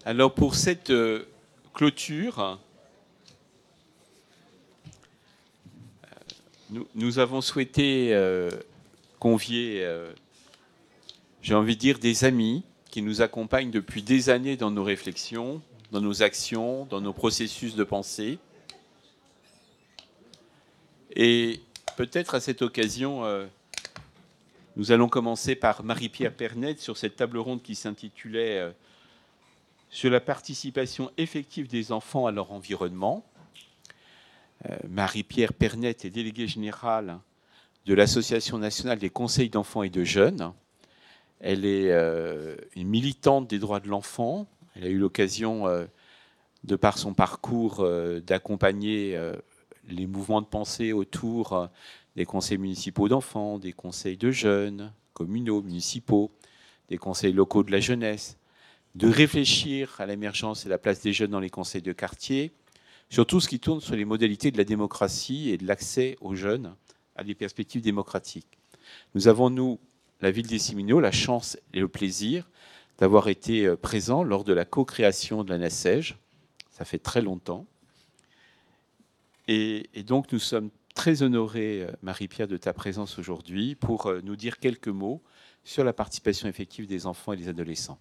Alors pour cette clôture, nous avons souhaité convier, j'ai envie de dire, des amis qui nous accompagnent depuis des années dans nos réflexions, dans nos actions, dans nos processus de pensée. Et peut-être à cette occasion, nous allons commencer par Marie-Pierre Pernette sur cette table ronde qui s'intitulait sur la participation effective des enfants à leur environnement. Marie-Pierre Pernette est déléguée générale de l'Association nationale des conseils d'enfants et de jeunes. Elle est une militante des droits de l'enfant. Elle a eu l'occasion, de par son parcours, d'accompagner les mouvements de pensée autour des conseils municipaux d'enfants, des conseils de jeunes, communaux, municipaux, des conseils locaux de la jeunesse, de réfléchir à l'émergence et la place des jeunes dans les conseils de quartier, sur tout ce qui tourne sur les modalités de la démocratie et de l'accès aux jeunes à des perspectives démocratiques. Nous avons, nous, la ville des Siminots, la chance et le plaisir d'avoir été présents lors de la co-création de la NACEJ. Ça fait très longtemps. Et donc, nous sommes très honorés, Marie-Pierre, de ta présence aujourd'hui pour nous dire quelques mots sur la participation effective des enfants et des adolescents.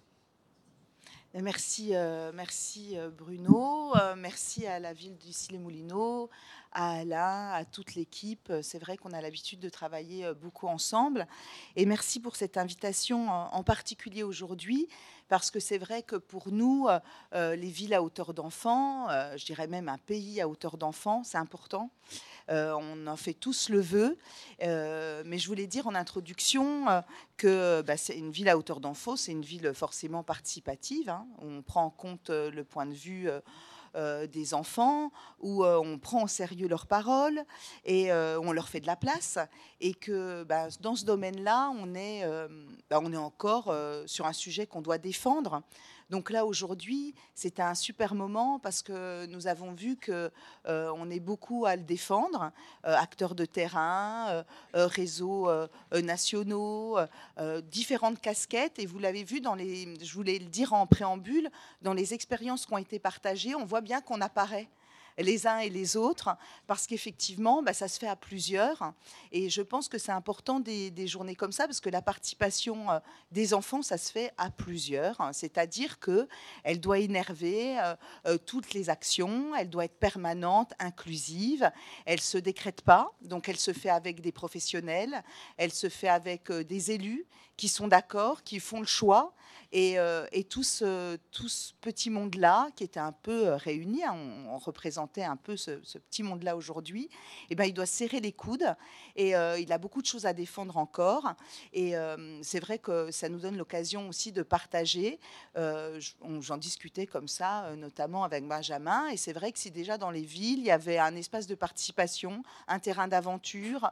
Merci, merci Bruno, merci à la ville d'Issy-les-Moulineaux, à Alain, à toute l'équipe. C'est vrai qu'on a l'habitude de travailler beaucoup ensemble. Et merci pour cette invitation en particulier aujourd'hui, parce que c'est vrai que pour nous, les villes à hauteur d'enfants, je dirais même un pays à hauteur d'enfants, c'est important. On en fait tous le vœu. Mais je voulais dire en introduction que c'est une ville à hauteur d'enfants, c'est une ville forcément participative. Hein. On prend en compte le point de vue des enfants, où on prend au sérieux leurs paroles et on leur fait de la place. Et que dans ce domaine-là, on est encore sur un sujet qu'on doit défendre. Donc là, aujourd'hui, c'est un super moment parce que nous avons vu qu'on est beaucoup à le défendre, acteurs de terrain, réseaux nationaux, différentes casquettes. Et vous l'avez vu, je voulais le dire en préambule, dans les expériences qui ont été partagées, on voit bien qu'on apparaît les uns et les autres, parce qu'effectivement, ça se fait à plusieurs. Et je pense que c'est important des journées comme ça, parce que la participation des enfants, ça se fait à plusieurs. C'est-à-dire qu'elle doit énerver toutes les actions, elle doit être permanente, inclusive, elle ne se décrète pas, donc elle se fait avec des professionnels, elle se fait avec des élus qui sont d'accord, qui font le choix. Et tout ce petit monde-là, qui était un peu réuni, hein, on représentait un peu ce petit monde-là aujourd'hui, il doit serrer les coudes et il a beaucoup de choses à défendre encore. Et c'est vrai que ça nous donne l'occasion aussi de partager. J'en discutais comme ça, notamment avec Benjamin. Et c'est vrai que si déjà dans les villes, il y avait un espace de participation, un terrain d'aventure,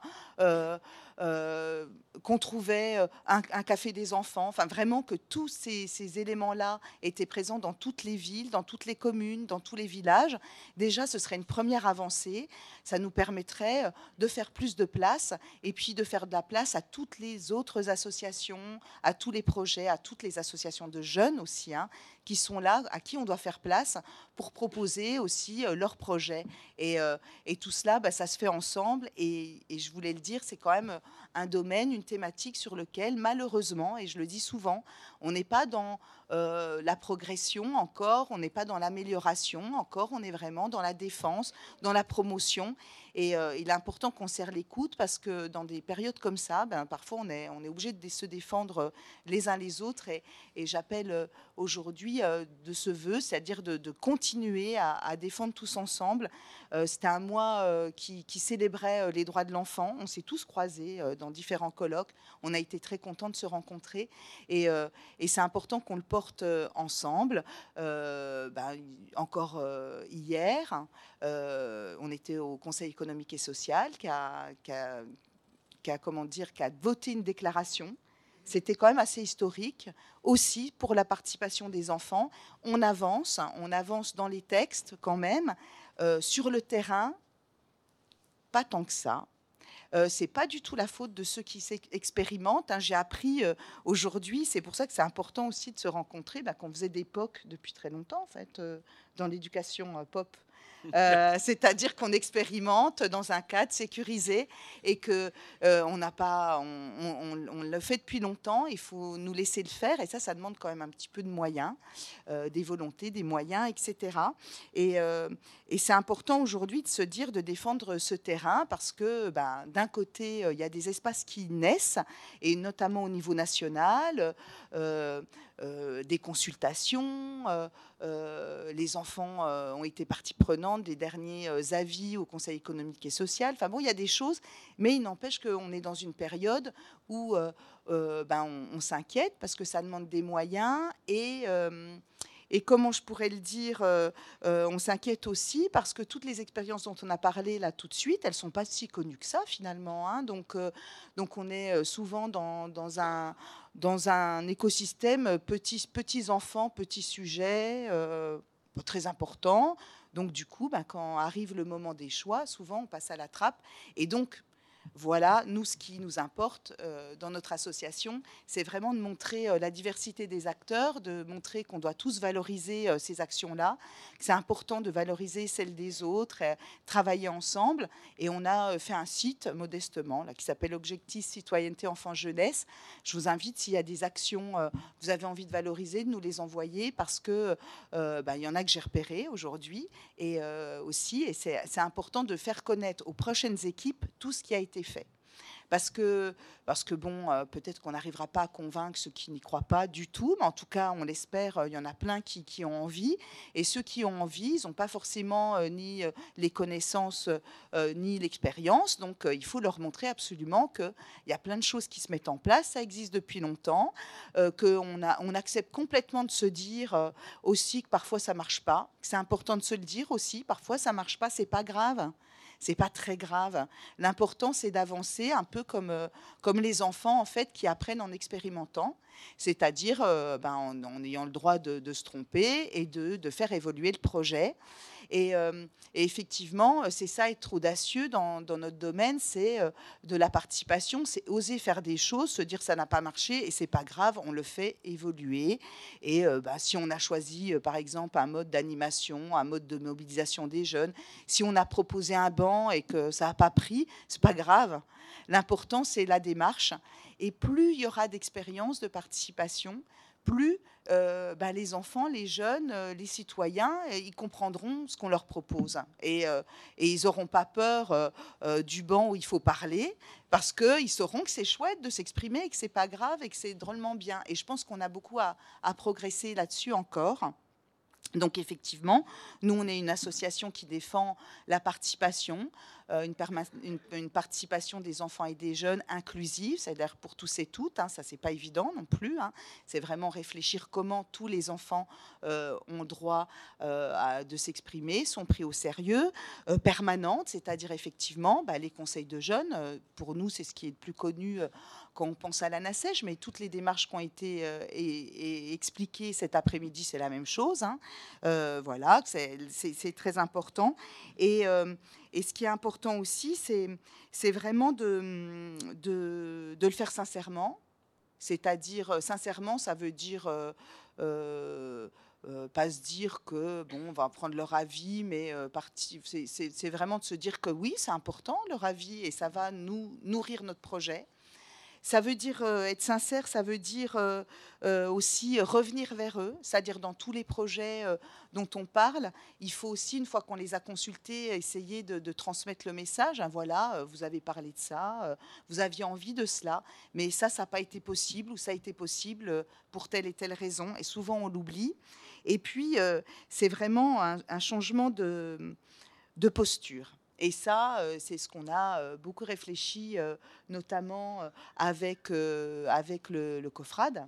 qu'on trouvait un café des enfants, enfin vraiment que tous ces éléments-là étaient présents dans toutes les villes, dans toutes les communes, dans tous les villages. Déjà, ce serait une première avancée. Ça nous permettrait de faire plus de place et puis de faire de la place à toutes les autres associations, à tous les projets, à toutes les associations de jeunes aussi, hein, qui sont là, à qui on doit faire place pour proposer aussi leurs projets. Et tout cela, ça se fait ensemble. Et je voulais le dire, c'est quand même un domaine, une thématique sur lequel, malheureusement, et je le dis souvent, on n'est pas dans la progression encore, on n'est pas dans l'amélioration encore, on est vraiment dans la défense, dans la promotion. Et il est important qu'on serre les coudes parce que dans des périodes comme ça, parfois on est obligé de se défendre les uns les autres. Et j'appelle aujourd'hui de ce vœu, c'est-à-dire de continuer à défendre tous ensemble. C'était un mois qui célébrait les droits de l'enfant. On s'est tous croisés dans différents colloques. On a été très contents de se rencontrer. Et c'est important qu'on le porte ensemble. Encore hier, on était au Conseil économique et social qui a voté une déclaration. C'était quand même assez historique aussi pour la participation des enfants. On avance dans les textes quand même. Sur le terrain, pas tant que ça. c'est pas du tout la faute de ceux qui expérimentent, hein. J'ai appris aujourd'hui, c'est pour ça que c'est important aussi de se rencontrer, qu'on faisait des POC depuis très longtemps, en fait, dans l'éducation pop. C'est-à-dire qu'on expérimente dans un cadre sécurisé et que on n'a pas, on le fait depuis longtemps. Il faut nous laisser le faire et ça demande quand même un petit peu de moyens, des volontés, des moyens, etc. Et c'est important aujourd'hui de se dire de défendre ce terrain parce que d'un côté il y a des espaces qui naissent et notamment au niveau national. Des consultations, les enfants ont été partie prenante des derniers avis au Conseil économique et social. Enfin bon, il y a des choses, mais il n'empêche qu'on est dans une période où on s'inquiète parce que ça demande des moyens et comment je pourrais le dire, on s'inquiète aussi parce que toutes les expériences dont on a parlé là tout de suite, elles ne sont pas si connues que ça finalement, hein. Donc on est souvent dans un écosystème petits enfants, petits sujets, très important. Donc du coup, quand arrive le moment des choix, souvent on passe à la trappe. Et donc voilà, nous, ce qui nous importe dans notre association, c'est vraiment de montrer la diversité des acteurs, de montrer qu'on doit tous valoriser ces actions-là, que c'est important de valoriser celles des autres, travailler ensemble. Et on a fait un site, modestement, là, qui s'appelle Objectif Citoyenneté Enfant Jeunesse. Je vous invite, s'il y a des actions que vous avez envie de valoriser, de nous les envoyer, parce qu'il y en a que j'ai repérées aujourd'hui. Et aussi, et c'est important de faire connaître aux prochaines équipes tout ce qui a été fait. Parce que bon, peut-être qu'on n'arrivera pas à convaincre ceux qui n'y croient pas du tout, mais en tout cas, on l'espère, il y en a plein qui ont envie. Et ceux qui ont envie, ils n'ont pas forcément ni les connaissances, ni l'expérience. Donc, il faut leur montrer absolument qu'il y a plein de choses qui se mettent en place, ça existe depuis longtemps, qu'on accepte complètement de se dire aussi que parfois ça ne marche pas. C'est important de se le dire aussi, parfois ça ne marche pas, ce n'est pas grave. C'est pas très grave. L'important, c'est d'avancer un peu comme les enfants, en fait, qui apprennent en expérimentant, c'est-à-dire en ayant le droit de se tromper et de faire évoluer le projet. Et effectivement, c'est ça, être audacieux dans notre domaine, c'est de la participation, c'est oser faire des choses, se dire ça n'a pas marché et c'est pas grave, on le fait évoluer. Et si on a choisi, par exemple, un mode d'animation, un mode de mobilisation des jeunes, si on a proposé un banc et que ça n'a pas pris, c'est pas grave. L'important, c'est la démarche. Et plus il y aura d'expériences de participation, plus les enfants, les jeunes, les citoyens, ils comprendront ce qu'on leur propose. Et ils n'auront pas peur du banc où il faut parler, parce qu'ils sauront que c'est chouette de s'exprimer et que ce n'est pas grave et que c'est drôlement bien. Et je pense qu'on a beaucoup à progresser là-dessus encore. Donc effectivement, nous, on est une association qui défend la participation, une participation des enfants et des jeunes inclusive, c'est-à-dire pour tous et toutes, hein, ça c'est pas évident non plus, hein, c'est vraiment réfléchir comment tous les enfants ont droit de s'exprimer, sont pris au sérieux, permanente, c'est-à-dire effectivement les conseils de jeunes, pour nous c'est ce qui est le plus connu quand on pense à la NACEJ, mais toutes les démarches qui ont été expliquées cet après-midi, c'est la même chose, hein. Voilà, c'est très important. Et ce qui est important aussi, c'est vraiment de le faire sincèrement. C'est-à-dire, sincèrement, ça veut dire pas se dire que, bon, on va prendre leur avis, mais c'est vraiment de se dire que oui, c'est important, leur avis, et ça va nous nourrir notre projet. Ça veut dire être sincère, ça veut dire aussi revenir vers eux, c'est-à-dire dans tous les projets dont on parle, il faut aussi, une fois qu'on les a consultés, essayer de transmettre le message. Hein, voilà, vous avez parlé de ça, vous aviez envie de cela, mais ça n'a pas été possible ou ça a été possible pour telle et telle raison. Et souvent, on l'oublie. Et puis, c'est vraiment un changement de posture. Et ça, c'est ce qu'on a beaucoup réfléchi, notamment avec le COFRAD.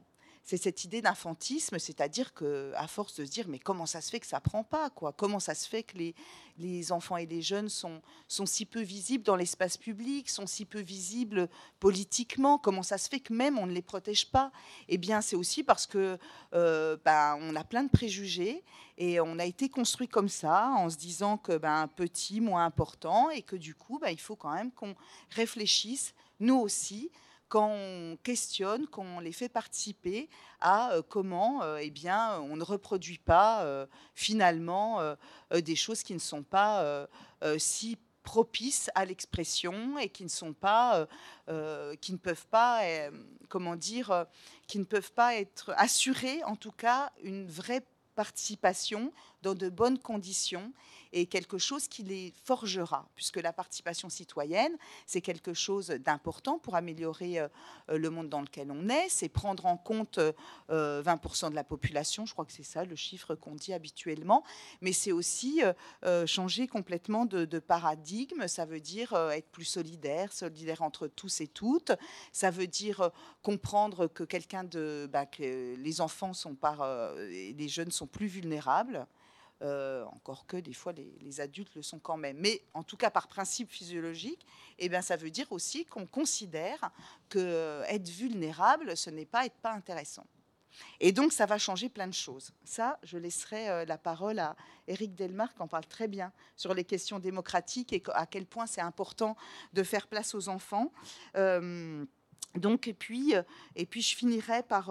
c'est cette idée d'infantisme, c'est-à-dire qu'à force de se dire mais comment ça se fait que ça prend pas, quoi? Comment ça se fait que les enfants et les jeunes sont si peu visibles dans l'espace public, sont si peu visibles politiquement? Comment ça se fait que même on ne les protège pas? Eh bien, c'est aussi parce que on a plein de préjugés et on a été construit comme ça, en se disant que petit, moins important, et que du coup, il faut quand même qu'on réfléchisse, nous aussi, quand on questionne, qu'on les fait participer à comment on ne reproduit pas finalement des choses qui ne sont pas si propices à l'expression et qui ne sont pas, qui ne peuvent pas, comment dire, qui ne peuvent pas être assurées, en tout cas, une vraie participation dans de bonnes conditions et quelque chose qui les forgera, puisque la participation citoyenne, c'est quelque chose d'important pour améliorer le monde dans lequel on est, c'est prendre en compte 20% de la population, je crois que c'est ça le chiffre qu'on dit habituellement, mais c'est aussi changer complètement de paradigme, ça veut dire être plus solidaire entre tous et toutes, ça veut dire comprendre que que les enfants sont les jeunes sont plus vulnérables, encore que des fois les adultes le sont quand même. Mais en tout cas, par principe physiologique, ça veut dire aussi qu'on considère que être vulnérable, ce n'est pas être pas intéressant. Et donc, ça va changer plein de choses. Ça, je laisserai la parole à Éric Delmar, qui en parle très bien sur les questions démocratiques et à quel point c'est important de faire place aux enfants. Et puis, je finirai par...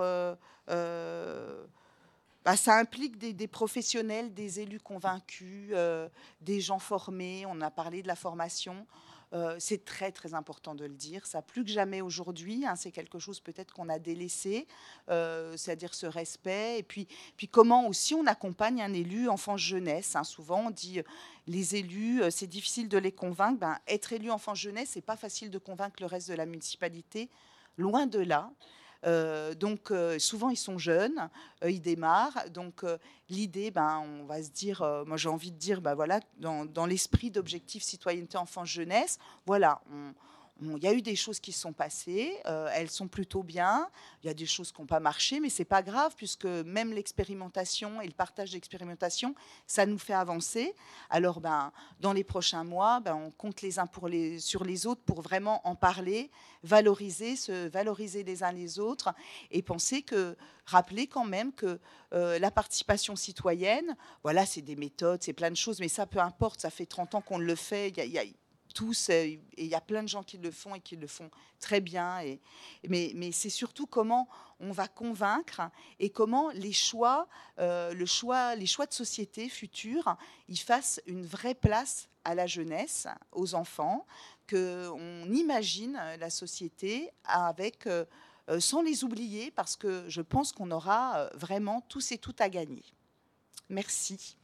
ça implique des professionnels, des élus convaincus, des gens formés. On a parlé de la formation. C'est très, très important de le dire. Ça, plus que jamais aujourd'hui, c'est quelque chose peut-être qu'on a délaissé, c'est-à-dire ce respect. Et puis comment aussi on accompagne un élu enfance-jeunesse. Souvent, on dit les élus, c'est difficile de les convaincre. Être élu enfance-jeunesse, c'est pas facile de convaincre le reste de la municipalité. Loin de là. Souvent, ils sont jeunes, ils démarrent. Donc, l'idée, on va se dire, moi j'ai envie de dire, voilà, dans l'esprit d'objectif citoyenneté enfance-jeunesse, voilà, il y a eu des choses qui se sont passées, elles sont plutôt bien. Il y a des choses qui n'ont pas marché, mais c'est pas grave, puisque même l'expérimentation et le partage d'expérimentation, ça nous fait avancer. Alors, dans les prochains mois, on compte les uns sur les autres pour vraiment en parler, se valoriser les uns les autres, et rappeler quand même que la participation citoyenne, voilà, c'est des méthodes, c'est plein de choses, mais ça, peu importe, ça fait 30 ans qu'on le fait. Et il y a plein de gens qui le font et qui le font très bien. Mais c'est surtout comment on va convaincre et comment les choix de société futurs, ils fassent une vraie place à la jeunesse, aux enfants, qu'on imagine la société avec, sans les oublier, parce que je pense qu'on aura vraiment tous et toutes à gagner. Merci.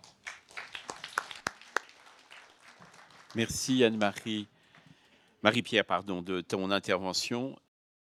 Merci Anne-Marie, Marie-Pierre, pardon, de ton intervention.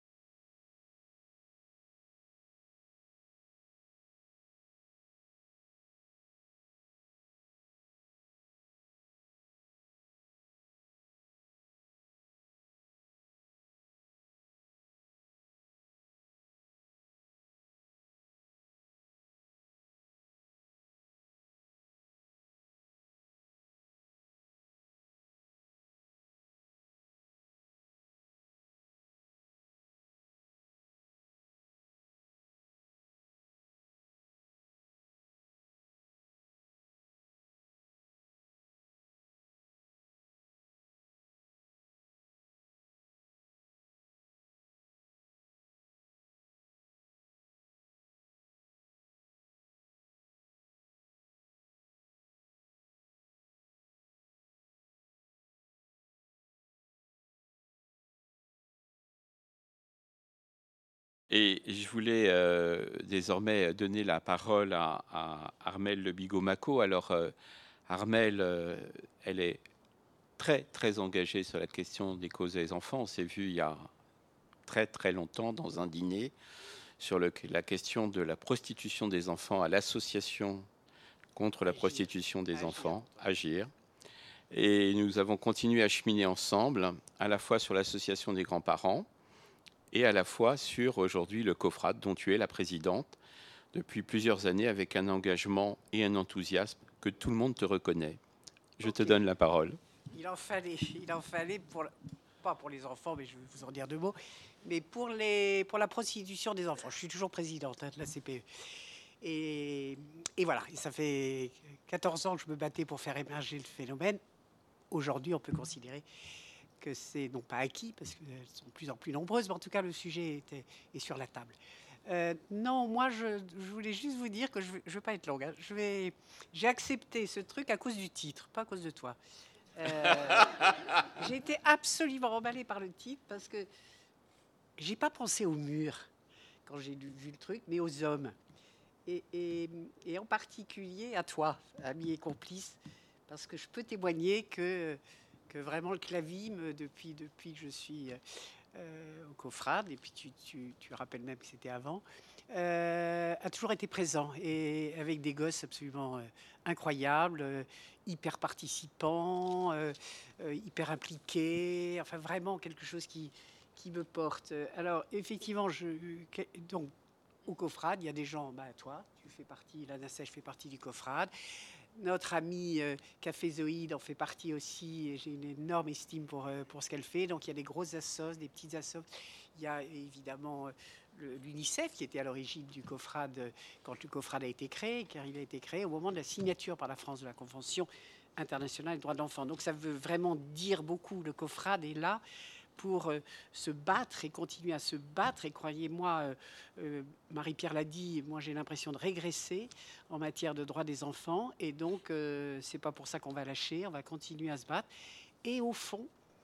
Et je voulais désormais donner la parole à Armelle Le Bigot-Macot. Alors, Armelle, elle est très, très engagée sur la question des causes des enfants. On s'est vu il y a très, très longtemps dans un dîner sur la question de la prostitution des enfants à l'association contre la prostitution des enfants, Agir. Et nous avons continué à cheminer ensemble, à la fois sur l'association des grands-parents et à la fois sur aujourd'hui le COFRAD, dont tu es la présidente depuis plusieurs années, avec un engagement et un enthousiasme que tout le monde te reconnaît. Je te donne la parole. Il en fallait pas pour les enfants, mais je vais vous en dire 2 mots, mais pour la prostitution des enfants. Je suis toujours présidente de la CPE. Et voilà, et ça fait 14 ans que je me battais pour faire émerger le phénomène. Aujourd'hui, on peut considérer que c'est non pas acquis, parce qu'elles sont de plus en plus nombreuses, mais en tout cas, le sujet est sur la table. Non, moi, je voulais juste vous dire que je ne veux pas être longue. Hein. J'ai accepté ce truc à cause du titre, pas à cause de toi. J'ai été absolument emballée par le titre parce que j'ai pas pensé au mur quand j'ai vu le truc, mais aux hommes. Et en particulier à toi, ami et complice, parce que je peux témoigner que vraiment le clavisme, depuis que je suis au COFRAD, et puis tu rappelles même que c'était avant, a toujours été présent, et avec des gosses absolument incroyables, hyper participants, hyper impliqués, enfin vraiment quelque chose qui me porte. Alors effectivement, donc au COFRAD, il y a des gens, toi, tu fais partie, Lana Sèche fait partie du COFRAD. Notre amie Café Zoïde en fait partie aussi. J'ai une énorme estime pour ce qu'elle fait. Donc il y a des grosses assos, des petites assos. Il y a évidemment l'UNICEF qui était à l'origine du COFRAD quand le COFRAD a été créé, car il a été créé au moment de la signature par la France de la Convention internationale des droits de l'enfant. Donc ça veut vraiment dire beaucoup. Le COFRAD est là pour se battre et continuer à se battre. Et croyez-moi, Marie-Pierre l'a dit, moi j'ai l'impression de régresser en matière de droits des enfants. Et donc, c'est pas pour ça qu'on va lâcher, on va continuer à se battre. Et au fond,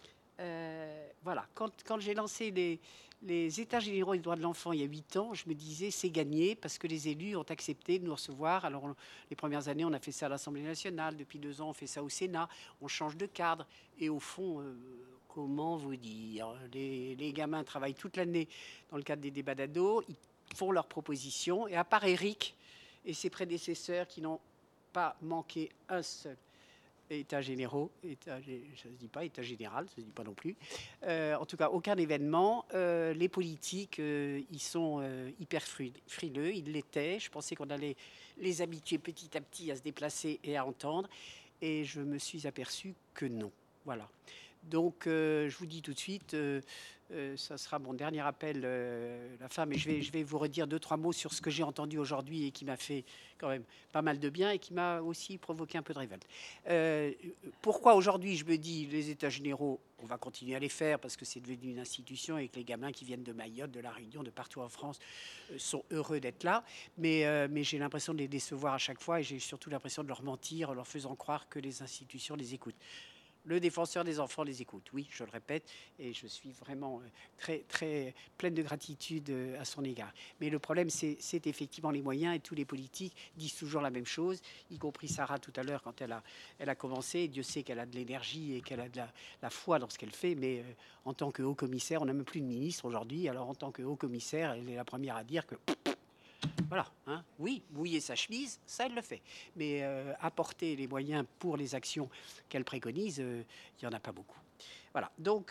voilà, quand j'ai lancé les États généraux des droits de l'enfant il y a 8 ans, je me disais c'est gagné parce que les élus ont accepté de nous recevoir. Alors les premières années, on a fait ça à l'Assemblée nationale. Depuis 2 ans, on fait ça au Sénat. On change de cadre. Et au fond, comment vous dire, les gamins travaillent toute l'année dans le cadre des débats d'ados. Ils font leurs propositions. Et à part Eric et ses prédécesseurs qui n'ont pas manqué un seul État généraux, ça se dit pas État général, ça se dit pas non plus. En tout cas, aucun événement. Les politiques, ils sont hyper frileux. Ils l'étaient. Je pensais qu'on allait les habituer petit à petit à se déplacer et à entendre. Et je me suis aperçu que non. Voilà. Donc, je vous dis tout de suite, ça sera mon dernier appel, la fin, mais je vais vous redire 2-3 mots sur ce que j'ai entendu aujourd'hui et qui m'a fait quand même pas mal de bien et qui m'a aussi provoqué un peu de révolte. Pourquoi aujourd'hui je me dis les États généraux, on va continuer à les faire parce que c'est devenu une institution et que les gamins qui viennent de Mayotte, de La Réunion, de partout en France sont heureux d'être là, mais j'ai l'impression de les décevoir à chaque fois et j'ai surtout l'impression de leur mentir en leur faisant croire que les institutions les écoutent. Le défenseur des enfants les écoute, oui, je le répète, et je suis vraiment très, très pleine de gratitude à son égard. Mais le problème, c'est effectivement les moyens, et tous les politiques disent toujours la même chose, y compris Sarah tout à l'heure quand elle a commencé. Dieu sait qu'elle a de l'énergie et qu'elle a de la foi dans ce qu'elle fait, mais en tant que haut-commissaire, on n'a même plus de ministre aujourd'hui, alors en tant que haut-commissaire, elle est la première à dire que... Voilà, hein. Oui, mouiller sa chemise, ça, elle le fait. Mais apporter les moyens pour les actions qu'elle préconise, il n'y en a pas beaucoup. Voilà, donc,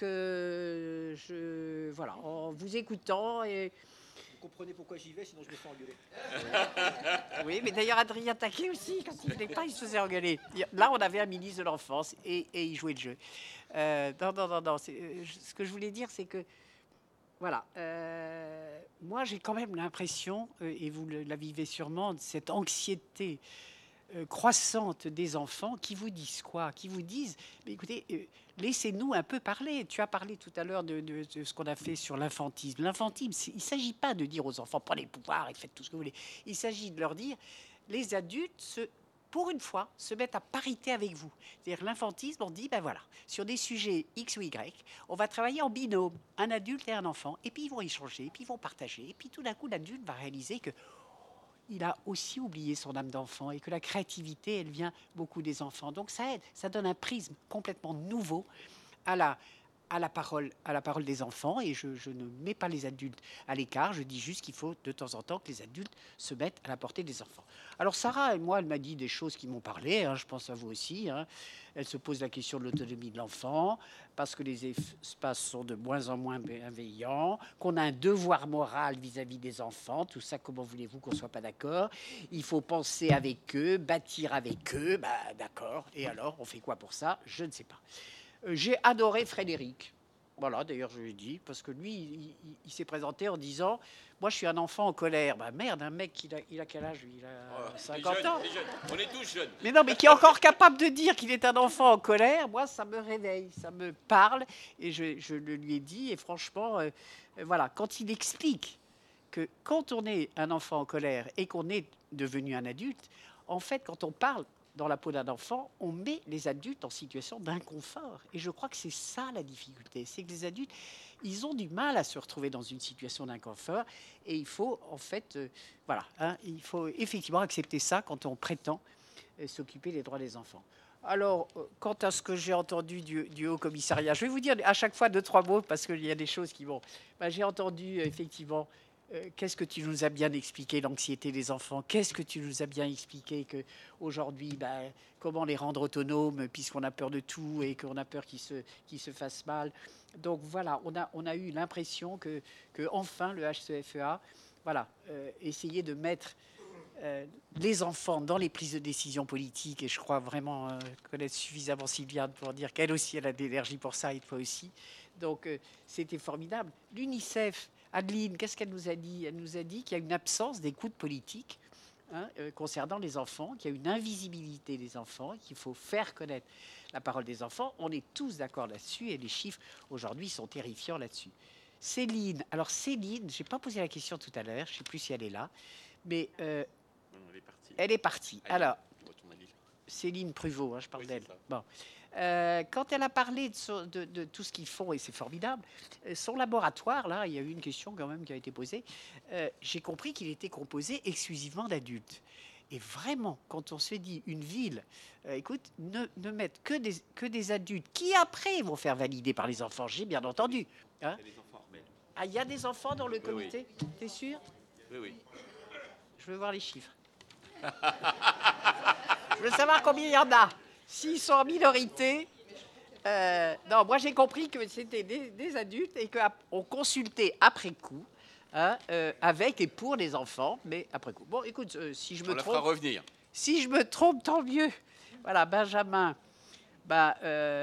voilà, en vous écoutant... Et... Vous comprenez pourquoi j'y vais, sinon je me fais engueuler. Oui, mais d'ailleurs, Adrien Taquet aussi, quand il ne venait pas, il se faisait engueuler. Là, on avait un ministre de l'enfance et il jouait le jeu. Non. Ce que je voulais dire, c'est que voilà. Moi, j'ai quand même l'impression, et vous la vivez sûrement, de cette anxiété croissante des enfants qui vous disent quoi? Qui vous disent, mais écoutez, laissez-nous un peu parler. Tu as parlé tout à l'heure de ce qu'on a fait sur l'infantisme. L'infantisme, il ne s'agit pas de dire aux enfants, prenez les pouvoirs et faites tout ce que vous voulez. Il s'agit de leur dire, les adultes pour une fois, se mettent à parité avec vous. C'est-à-dire l'infantisme, on dit, ben voilà, sur des sujets X ou Y, on va travailler en binôme, un adulte et un enfant, et puis ils vont échanger, et puis ils vont partager, et puis tout d'un coup, l'adulte va réaliser que il a aussi oublié son âme d'enfant et que la créativité, elle vient beaucoup des enfants. Donc ça aide, ça donne un prisme complètement nouveau à à la parole des enfants, et je ne mets pas les adultes à l'écart. Je dis juste qu'il faut de temps en temps que les adultes se mettent à la portée des enfants. Alors Sarah, moi, elle m'a dit des choses qui m'ont parlé, hein, je pense à vous aussi. Hein. Elle se pose la question de l'autonomie de l'enfant, parce que les espaces sont de moins en moins bienveillants, qu'on a un devoir moral vis-à-vis des enfants. Tout ça, comment voulez-vous qu'on ne soit pas d'accord? Il faut penser avec eux, bâtir avec eux. Bah, d'accord. Et alors, on fait quoi pour ça? Je ne sais pas. J'ai adoré Frédéric. Voilà, d'ailleurs, je lui ai dit, parce que lui, il s'est présenté en disant, moi, je suis un enfant en colère. Bah merde, un mec, il a quel âge, lui? Il a 50 ans. On est tous jeunes. Mais non, mais qui est encore capable de dire qu'il est un enfant en colère, moi, ça me réveille, ça me parle. Et je le lui ai dit, et franchement, voilà, quand il explique que quand on est un enfant en colère et qu'on est devenu un adulte, en fait, quand on parle dans la peau d'un enfant, on met les adultes en situation d'inconfort. Et je crois que c'est ça la difficulté, c'est que les adultes, ils ont du mal à se retrouver dans une situation d'inconfort. Et il faut, en fait, voilà, hein, il faut effectivement accepter ça quand on prétend s'occuper des droits des enfants. Alors, quant à ce que j'ai entendu du Haut Commissariat, je vais vous dire à chaque fois 2-3 mots, parce qu'il y a des choses qui vont... Ben, j'ai entendu, effectivement, qu'est-ce que tu nous as bien expliqué, l'anxiété des enfants? Qu'est-ce que tu nous as bien expliqué qu'aujourd'hui, ben, comment les rendre autonomes, puisqu'on a peur de tout et qu'on a peur qu'ils se fassent mal. Donc voilà, on a eu l'impression que enfin le HCFEA, voilà, essayait de mettre les enfants dans les prises de décision politiques, et je crois vraiment connaître suffisamment Sylviane pour dire qu'elle aussi, elle a de l'énergie pour ça, et toi aussi. Donc c'était formidable. L'UNICEF, Adeline, qu'est-ce qu'elle nous a dit? Elle nous a dit qu'il y a une absence d'écoute politique, hein, concernant les enfants, qu'il y a une invisibilité des enfants, qu'il faut faire connaître la parole des enfants. On est tous d'accord là-dessus, et les chiffres aujourd'hui sont terrifiants là-dessus. Céline, alors Céline, je n'ai pas posé la question tout à l'heure, je ne sais plus si elle est là, mais elle est partie. Alors, Céline Pruvot, hein, je parle d'elle. Bon. Quand elle a parlé de tout ce qu'ils font, et c'est formidable, son laboratoire, là, il y a eu une question quand même qui a été posée, j'ai compris qu'il était composé exclusivement d'adultes. Et vraiment, quand on se dit une ville, écoute, ne mettre que des adultes qui après vont faire valider par les enfants, j'ai bien entendu. Hein. Il y a des enfants, ah, il y a des enfants dans le comité, oui. T'es sûr? Oui, oui. Je veux voir les chiffres. Je veux savoir combien il y en a. S'ils sont en minorité. Non, moi j'ai compris que c'était des adultes et qu'on consultait après coup, hein, avec et pour les enfants, mais après coup. Bon, écoute, si je me trompe, revenir. Si je me trompe, tant mieux. Voilà, Benjamin. Bah,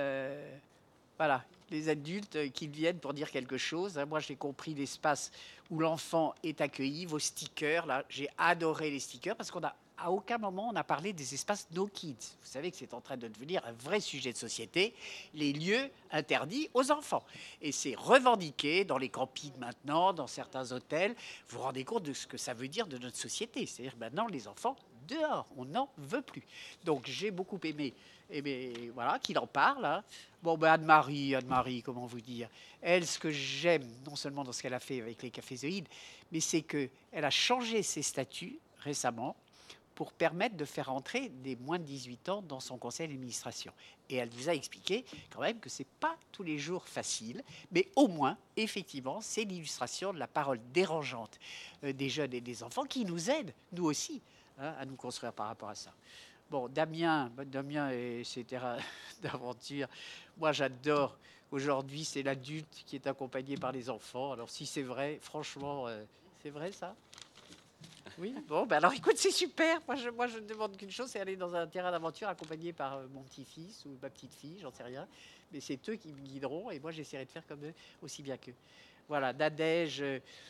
voilà, les adultes qui viennent pour dire quelque chose. Moi, j'ai compris l'espace où l'enfant est accueilli. Vos stickers, là, j'ai adoré les stickers parce qu'on a à aucun moment on a parlé des espaces no kids. Vous savez que c'est en train de devenir un vrai sujet de société, les lieux interdits aux enfants. Et c'est revendiqué dans les campings maintenant, dans certains hôtels. Vous vous rendez compte de ce que ça veut dire de notre société. C'est-à-dire que maintenant, les enfants, dehors, on n'en veut plus. Donc j'ai beaucoup aimé, voilà, qu'il en parle. Hein. Bon, ben Anne-Marie, comment vous dire? Elle, ce que j'aime, non seulement dans ce qu'elle a fait avec les cafézoïdes, mais c'est qu'elle a changé ses statuts récemment pour permettre de faire entrer des moins de 18 ans dans son conseil d'administration. Et elle vous a expliqué quand même que ce n'est pas tous les jours facile, mais au moins, effectivement, c'est l'illustration de la parole dérangeante des jeunes et des enfants qui nous aident, nous aussi, hein, à nous construire par rapport à ça. Bon, Damien et ses terrains d'aventure, moi j'adore. Aujourd'hui, c'est l'adulte qui est accompagné par les enfants. Alors si c'est vrai, franchement, c'est vrai ça? Oui, bon, ben alors écoute, c'est super. Moi, je ne demande qu'une chose, c'est aller dans un terrain d'aventure accompagné par mon petit-fils ou ma petite-fille, j'en sais rien. Mais c'est eux qui me guideront et moi, j'essaierai de faire comme eux, aussi bien qu'eux. Voilà, Nadège,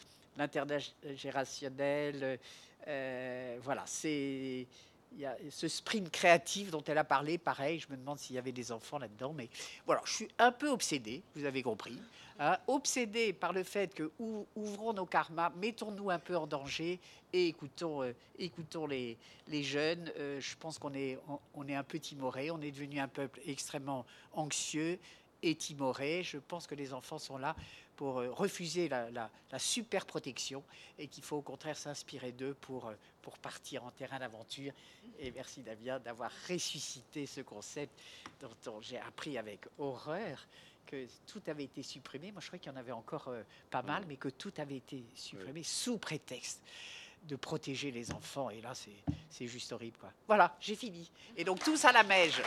l'intergérationnel, voilà, c'est... Il y a ce sprint créatif dont elle a parlé, pareil, je me demande s'il y avait des enfants là-dedans, mais voilà, je suis un peu obsédé, vous avez compris, hein, obsédé par le fait que ouvrons nos karmas, mettons-nous un peu en danger et écoutons les jeunes. Je pense qu'on est un peu timoré, on est devenu un peuple extrêmement anxieux et timoré. Je pense que les enfants sont là pour refuser la super protection et qu'il faut au contraire s'inspirer d'eux pour partir en terrain d'aventure. Et merci Damien d'avoir ressuscité ce concept dont j'ai appris avec horreur que tout avait été supprimé. Moi, je croyais qu'il y en avait encore pas mal, mais que tout avait été supprimé sous prétexte de protéger les enfants. Et là, c'est juste horrible, quoi. Voilà, j'ai fini. Et donc, tous à la Mège.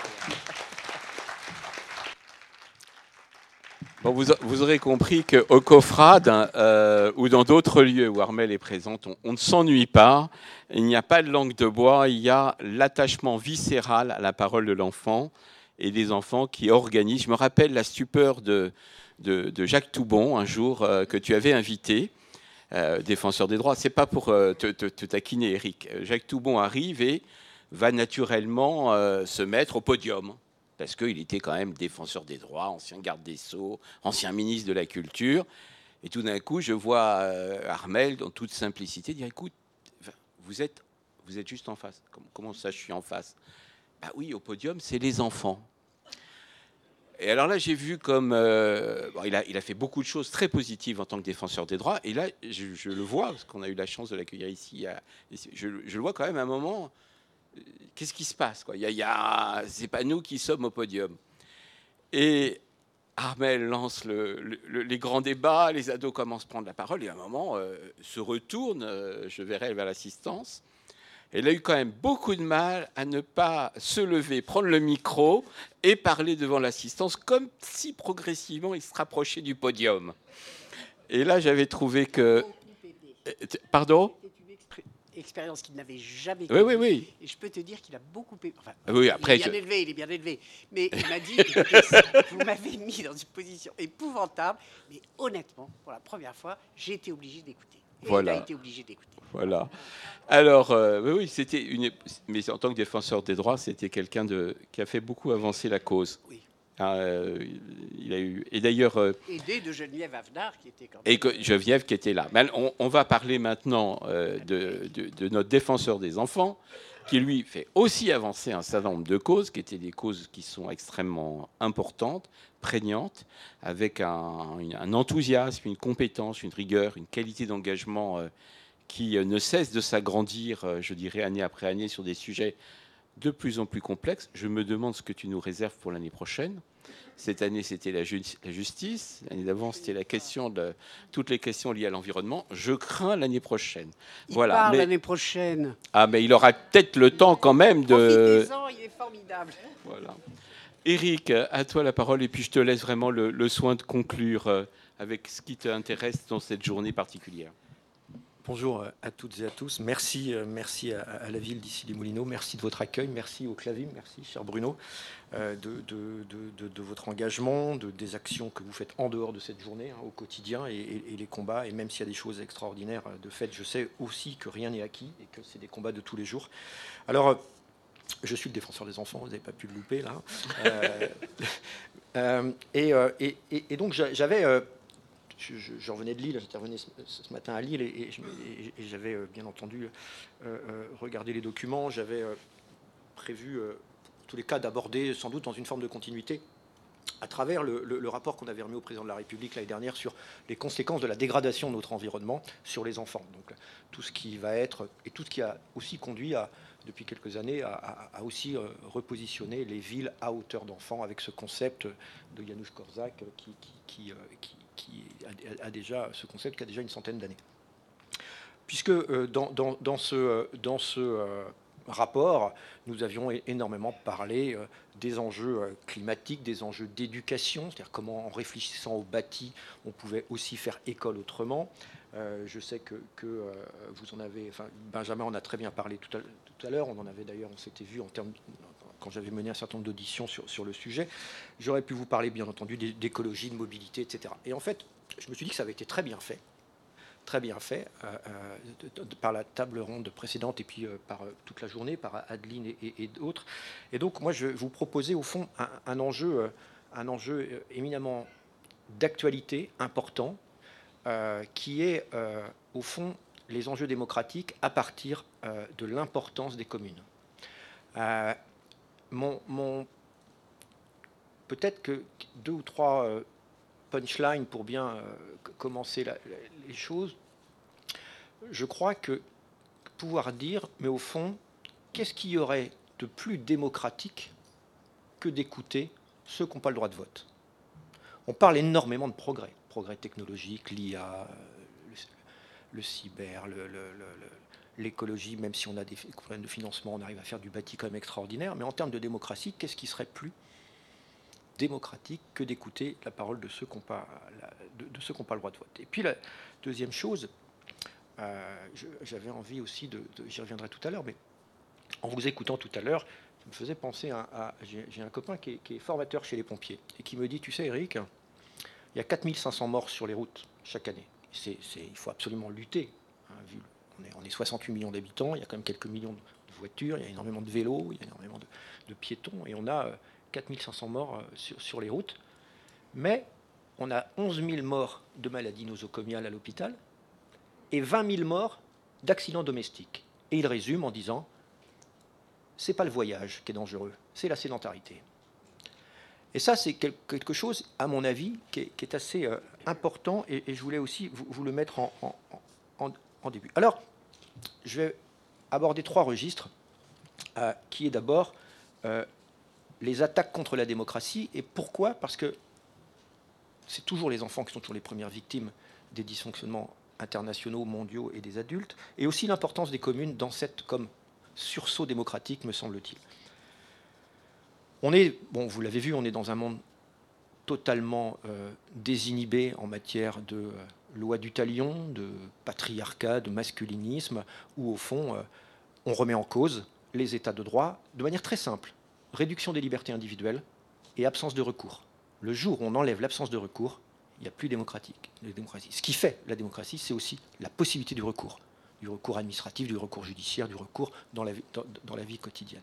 Bon, vous aurez compris qu'au Coffrade ou dans d'autres lieux où Armelle est présente, on ne s'ennuie pas. Il n'y a pas de langue de bois, il y a l'attachement viscéral à la parole de l'enfant et des enfants qui organisent. Je me rappelle la stupeur de Jacques Toubon, un jour, que tu avais invité, défenseur des droits. Ce n'est pas pour te taquiner, Eric. Jacques Toubon arrive et va naturellement se mettre au podium, parce qu'il était quand même défenseur des droits, ancien garde des Sceaux, ancien ministre de la Culture. Et tout d'un coup, je vois Armelle, dans toute simplicité, dire, écoute, vous êtes juste en face. Comment ça, je suis en face? Bah oui, au podium, c'est les enfants. Et alors là, j'ai vu comme... bon, il a fait beaucoup de choses très positives en tant que défenseur des droits. Et là, je le vois, parce qu'on a eu la chance de l'accueillir ici. Je le vois quand même à un moment... Qu'est-ce qui se passe, quoi? C'est pas nous qui sommes au podium. Et Armelle lance les grands débats, les ados commencent à prendre la parole, et à un moment se retourne, je verrai vers l'assistance. Elle a eu quand même beaucoup de mal à ne pas se lever, prendre le micro et parler devant l'assistance, comme si progressivement il se rapprochait du podium. Et là, j'avais trouvé que... Pardon? Expérience qu'il n'avait jamais connue. Oui, oui, oui. Et je peux te dire qu'il a beaucoup... Enfin, oui, après, il est bien élevé. Mais il m'a dit, vous m'avez mis dans une position épouvantable. Mais honnêtement, pour la première fois, j'ai été obligé d'écouter. Voilà. Il a été obligé d'écouter. Voilà. Alors, oui, mais en tant que défenseur des droits, c'était quelqu'un qui a fait beaucoup avancer la cause. Oui. Il a eu, et d'ailleurs, aidé de Geneviève Avenard qui était quand même... Et Geneviève qui était là. Mais on va parler maintenant de notre défenseur des enfants, qui lui fait aussi avancer un certain nombre de causes, qui étaient des causes qui sont extrêmement importantes, prégnantes, avec un enthousiasme, une compétence, une rigueur, une qualité d'engagement qui ne cesse de s'agrandir, je dirais, année après année, sur des sujets de plus en plus complexe. Je me demande ce que tu nous réserves pour l'année prochaine. Cette année, c'était la justice. L'année d'avant, c'était toutes les questions liées à l'environnement. Je crains l'année prochaine. Voilà. L'année prochaine. Ah, mais il aura peut-être le temps quand même de... Profitez-en, il est formidable. Voilà. Éric, à toi la parole, et puis je te laisse vraiment le soin de conclure avec ce qui t'intéresse dans cette journée particulière. Bonjour à toutes et à tous. Merci à la ville d'Issy-les-Moulineaux. Merci de votre accueil. Merci au Clavim. Merci, cher Bruno, de votre engagement, des actions que vous faites en dehors de cette journée, au quotidien, et les combats. Et même s'il y a des choses extraordinaires de fait, je sais aussi que rien n'est acquis et que c'est des combats de tous les jours. Alors, je suis le défenseur des enfants. Vous n'avez pas pu le louper, là. Et donc, j'avais... Je revenais de Lille, j'intervenais ce matin à Lille et j'avais bien entendu regardé les documents. J'avais prévu, en tous les cas, d'aborder sans doute dans une forme de continuité à travers le rapport qu'on avait remis au président de la République l'année dernière sur les conséquences de la dégradation de notre environnement sur les enfants. Donc tout ce qui va être, et tout ce qui a aussi conduit depuis quelques années à aussi repositionner les villes à hauteur d'enfants avec ce concept de Janusz Korczak qui a déjà ce concept qui a déjà une centaine d'années. Puisque dans ce rapport, nous avions énormément parlé des enjeux climatiques, des enjeux d'éducation, c'est-à-dire comment, en réfléchissant au bâti, on pouvait aussi faire école autrement. Je sais que vous en avez... Enfin, Benjamin en a très bien parlé tout à l'heure. On en avait d'ailleurs, on s'était vu en termes... quand j'avais mené un certain nombre d'auditions sur le sujet. J'aurais pu vous parler, bien entendu, d'écologie, de mobilité, etc. Et en fait, je me suis dit que ça avait été très bien fait par la table ronde précédente et puis par toute la journée, par Adeline et d'autres. Et donc, moi, je vais vous proposer, au fond, un enjeu éminemment d'actualité, important, qui est, au fond, les enjeux démocratiques à partir de l'importance des communes. Peut-être que 2 ou 3 punchlines pour bien commencer les choses. Je crois que pouvoir dire, mais au fond, qu'est-ce qu'il y aurait de plus démocratique que d'écouter ceux qui n'ont pas le droit de vote? On parle énormément de progrès technologiques, l'IA, le cyber, l'écologie, même si on a des problèmes de financement, on arrive à faire du bâti quand même extraordinaire. Mais en termes de démocratie, qu'est-ce qui serait plus démocratique que d'écouter la parole de ceux qui n'ont pas, le droit de vote? Et puis la deuxième chose, j'avais envie aussi j'y reviendrai tout à l'heure, mais en vous écoutant tout à l'heure, ça me faisait penser j'ai un copain qui est formateur chez les pompiers et qui me dit, tu sais Eric, il y a 4500 morts sur les routes chaque année. Il faut absolument lutter. Hein, on est 68 millions d'habitants, il y a quand même quelques millions de voitures, il y a énormément de vélos, il y a énormément de piétons, et on a 4500 morts sur les routes. Mais on a 11 000 morts de maladies nosocomiales à l'hôpital et 20 000 morts d'accidents domestiques. Et il résume en disant, c'est pas le voyage qui est dangereux, c'est la sédentarité. Et ça, c'est quelque chose, à mon avis, qui est assez important, et je voulais aussi vous le mettre en début. Alors, je vais aborder 3 registres, qui est d'abord les attaques contre la démocratie. Et pourquoi? Parce que c'est toujours les enfants qui sont toujours les premières victimes des dysfonctionnements internationaux, mondiaux et des adultes, et aussi l'importance des communes dans cette comme sursaut démocratique, me semble-t-il. Vous l'avez vu, on est dans un monde totalement désinhibé en matière de loi du talion, de patriarcat, de masculinisme, où au fond, on remet en cause les états de droit de manière très simple. Réduction des libertés individuelles et absence de recours. Le jour où on enlève l'absence de recours, il n'y a plus de démocratie. Ce qui fait la démocratie, c'est aussi la possibilité du recours administratif, du recours judiciaire, du recours dans la vie quotidienne.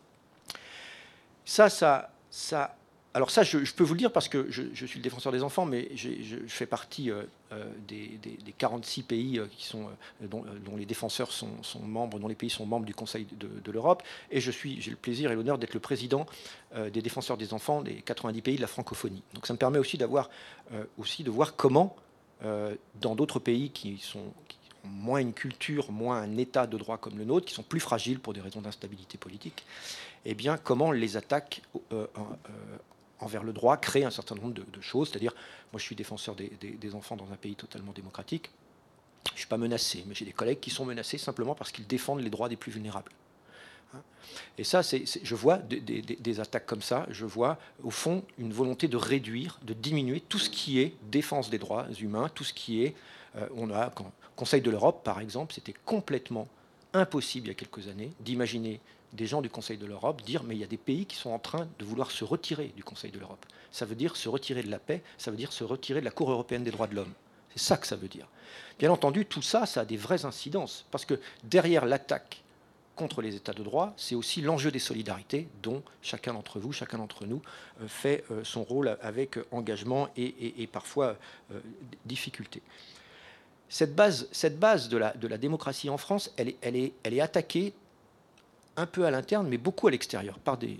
Alors ça, je peux vous le dire parce que je suis le défenseur des enfants, mais je fais partie des 46 pays dont les défenseurs sont membres, dont les pays sont membres du Conseil de l'Europe, et j'ai le plaisir et l'honneur d'être le président des défenseurs des enfants des 90 pays de la francophonie. Donc ça me permet aussi de voir comment, dans d'autres pays qui ont moins une culture, moins un état de droit comme le nôtre, qui sont plus fragiles pour des raisons d'instabilité politique, eh bien, comment les attaques envers le droit créent un certain nombre de choses. C'est-à-dire, moi je suis défenseur des enfants dans un pays totalement démocratique, je ne suis pas menacé, mais j'ai des collègues qui sont menacés simplement parce qu'ils défendent les droits des plus vulnérables. Et ça, je vois des attaques comme ça, je vois au fond une volonté de réduire, de diminuer tout ce qui est défense des droits humains, tout ce qui est... Conseil de l'Europe, par exemple, c'était complètement impossible il y a quelques années d'imaginer des gens du Conseil de l'Europe dire mais il y a des pays qui sont en train de vouloir se retirer du Conseil de l'Europe. Ça veut dire se retirer de la paix, ça veut dire se retirer de la Cour européenne des droits de l'homme. C'est ça que ça veut dire. Bien entendu, tout ça, ça a des vraies incidences, parce que derrière l'attaque contre les États de droit, c'est aussi l'enjeu des solidarités dont chacun d'entre vous, chacun d'entre nous fait son rôle avec engagement et parfois difficulté. Cette base de la démocratie en France, elle est attaquée un peu à l'interne, mais beaucoup à l'extérieur, par des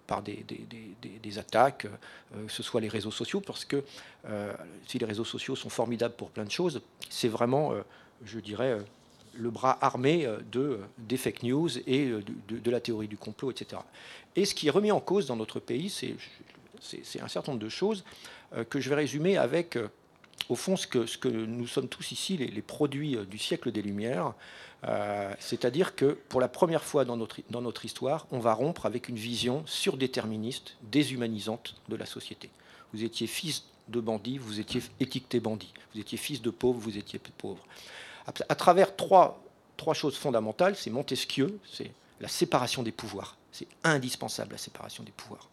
attaques, que ce soit les réseaux sociaux, parce que si les réseaux sociaux sont formidables pour plein de choses, c'est vraiment, je dirais, le bras armé des fake news et de la théorie du complot, etc. Et ce qui est remis en cause dans notre pays, c'est un certain nombre de choses que je vais résumer avec... au fond, ce que nous sommes tous ici, les produits du siècle des Lumières, c'est-à-dire que pour la première fois dans notre histoire, on va rompre avec une vision surdéterministe, déshumanisante de la société. Vous étiez fils de bandit, vous étiez étiqueté bandit. Vous étiez fils de pauvre, vous étiez pauvre. À travers trois choses fondamentales, c'est Montesquieu, c'est la séparation des pouvoirs. C'est indispensable, la séparation des pouvoirs.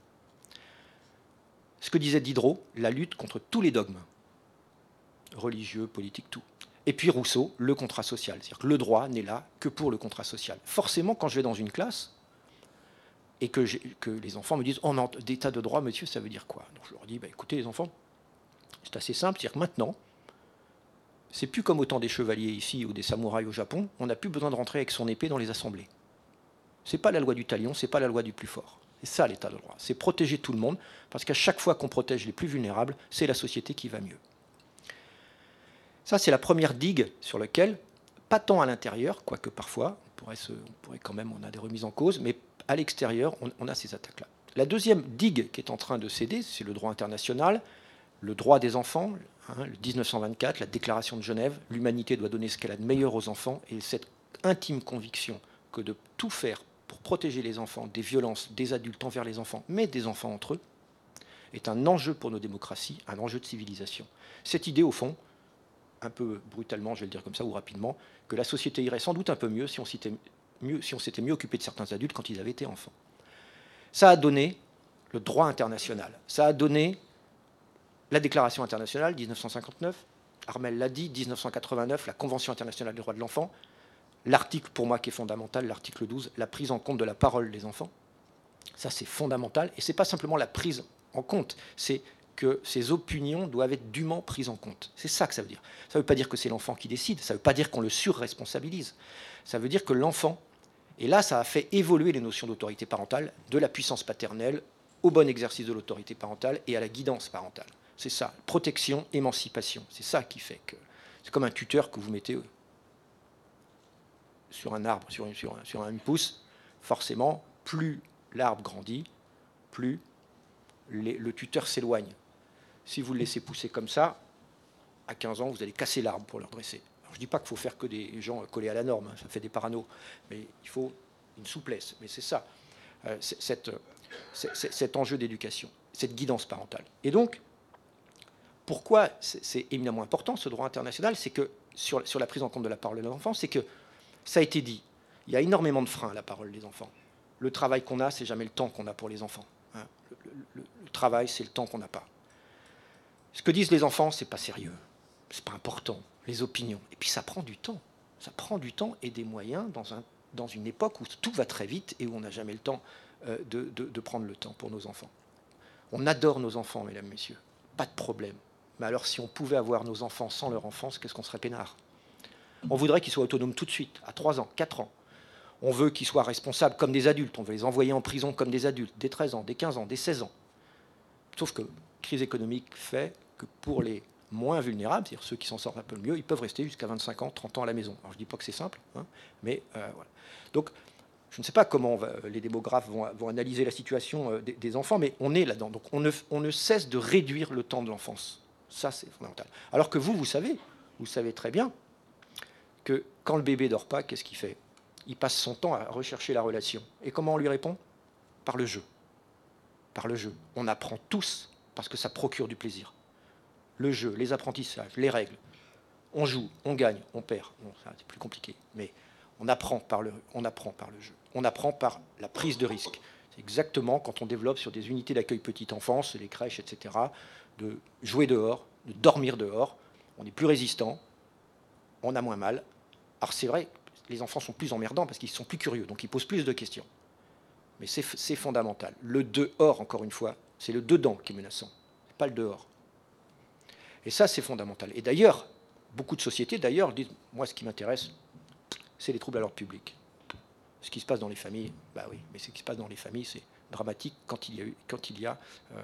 Ce que disait Diderot, la lutte contre tous les dogmes. Religieux, politique, tout. Et puis Rousseau, le contrat social. C'est-à-dire que le droit n'est là que pour le contrat social. Forcément, quand je vais dans une classe et que les enfants me disent « Oh non, d'état de droit, monsieur, ça veut dire quoi ?» Donc je leur dis écoutez les enfants, c'est assez simple. C'est-à-dire que maintenant, c'est plus comme au temps des chevaliers ici ou des samouraïs au Japon, on n'a plus besoin de rentrer avec son épée dans les assemblées. C'est pas la loi du talion, c'est pas la loi du plus fort. C'est ça l'état de droit. C'est protéger tout le monde, parce qu'à chaque fois qu'on protège les plus vulnérables, c'est la société qui va mieux. Ça, c'est la première digue sur laquelle, pas tant à l'intérieur, quoique parfois, on pourrait quand même, on a des remises en cause, mais à l'extérieur, on a ces attaques-là. La deuxième digue qui est en train de céder, c'est le droit international, le droit des enfants, le 1924, la déclaration de Genève, l'humanité doit donner ce qu'elle a de meilleur aux enfants, et cette intime conviction que de tout faire pour protéger les enfants des violences des adultes envers les enfants, mais des enfants entre eux, est un enjeu pour nos démocraties, un enjeu de civilisation. Cette idée, au fond, un peu brutalement, je vais le dire comme ça, ou rapidement, que la société irait sans doute un peu mieux si on s'était mieux occupé de certains adultes quand ils avaient été enfants. Ça a donné le droit international, ça a donné la Déclaration internationale 1959, Armel l'a dit, 1989, la Convention internationale des droits de l'enfant, l'article pour moi qui est fondamental, l'article 12, la prise en compte de la parole des enfants. Ça c'est fondamental, et ce n'est pas simplement la prise en compte, c'est que ces opinions doivent être dûment prises en compte. C'est ça que ça veut dire. Ça ne veut pas dire que c'est l'enfant qui décide, ça ne veut pas dire qu'on le surresponsabilise. Ça veut dire que l'enfant, et là ça a fait évoluer les notions d'autorité parentale, de la puissance paternelle au bon exercice de l'autorité parentale et à la guidance parentale. C'est ça, protection, émancipation. C'est ça qui fait que... C'est comme un tuteur que vous mettez sur un arbre, sur une pousse. Forcément, plus l'arbre grandit, plus le tuteur s'éloigne. Si vous le laissez pousser comme ça, à 15 ans, vous allez casser l'arbre pour le redresser. Alors, je ne dis pas qu'il faut faire que des gens collés à la norme, hein, ça fait des paranos, mais il faut une souplesse. Mais c'est ça, cet enjeu d'éducation, cette guidance parentale. Et donc, pourquoi c'est éminemment important, ce droit international, c'est que, sur la prise en compte de la parole de l'enfant, c'est que, ça a été dit, il y a énormément de freins à la parole des enfants. Le travail qu'on a, c'est jamais le temps qu'on a pour les enfants. Hein. Le travail, c'est le temps qu'on n'a pas. Ce que disent les enfants, c'est pas sérieux, c'est pas important, les opinions. Et puis ça prend du temps. Ça prend du temps et des moyens dans une époque où tout va très vite et où on n'a jamais le temps de prendre le temps pour nos enfants. On adore nos enfants, mesdames, messieurs, pas de problème. Mais alors si on pouvait avoir nos enfants sans leur enfance, qu'est-ce qu'on serait peinard? On voudrait qu'ils soient autonomes tout de suite, à 3 ans, 4 ans. On veut qu'ils soient responsables comme des adultes, on veut les envoyer en prison comme des adultes, dès 13 ans, dès 15 ans, dès 16 ans. Sauf que la crise économique fait que pour les moins vulnérables, c'est-à-dire ceux qui s'en sortent un peu mieux, ils peuvent rester jusqu'à 25 ans, 30 ans à la maison. Alors je ne dis pas que c'est simple, hein, mais voilà. Donc je ne sais pas comment les démographes vont analyser la situation des enfants, mais on est là-dedans. Donc on ne cesse de réduire le temps de l'enfance. Ça, c'est fondamental. Alors que vous savez très bien que quand le bébé ne dort pas, qu'est-ce qu'il fait? Il passe son temps à rechercher la relation. Et comment on lui répond? Par le jeu. Par le jeu. On apprend tous parce que ça procure du plaisir. Le jeu, les apprentissages, les règles. On joue, on gagne, on perd. Bon, ça, c'est plus compliqué. Mais on apprend par le jeu. On apprend par la prise de risque. C'est exactement quand on développe sur des unités d'accueil petite enfance, les crèches, etc., de jouer dehors, de dormir dehors. On est plus résistant, on a moins mal. Alors c'est vrai, les enfants sont plus emmerdants parce qu'ils sont plus curieux, donc ils posent plus de questions. Mais c'est fondamental. Le dehors, encore une fois, c'est le dedans qui est menaçant, pas le dehors. Et ça, c'est fondamental. Et d'ailleurs, beaucoup de sociétés, disent, moi, ce qui m'intéresse, c'est les troubles à l'ordre public. Ce qui se passe dans les familles, bah oui, mais ce qui se passe dans les familles, c'est dramatique quand il y a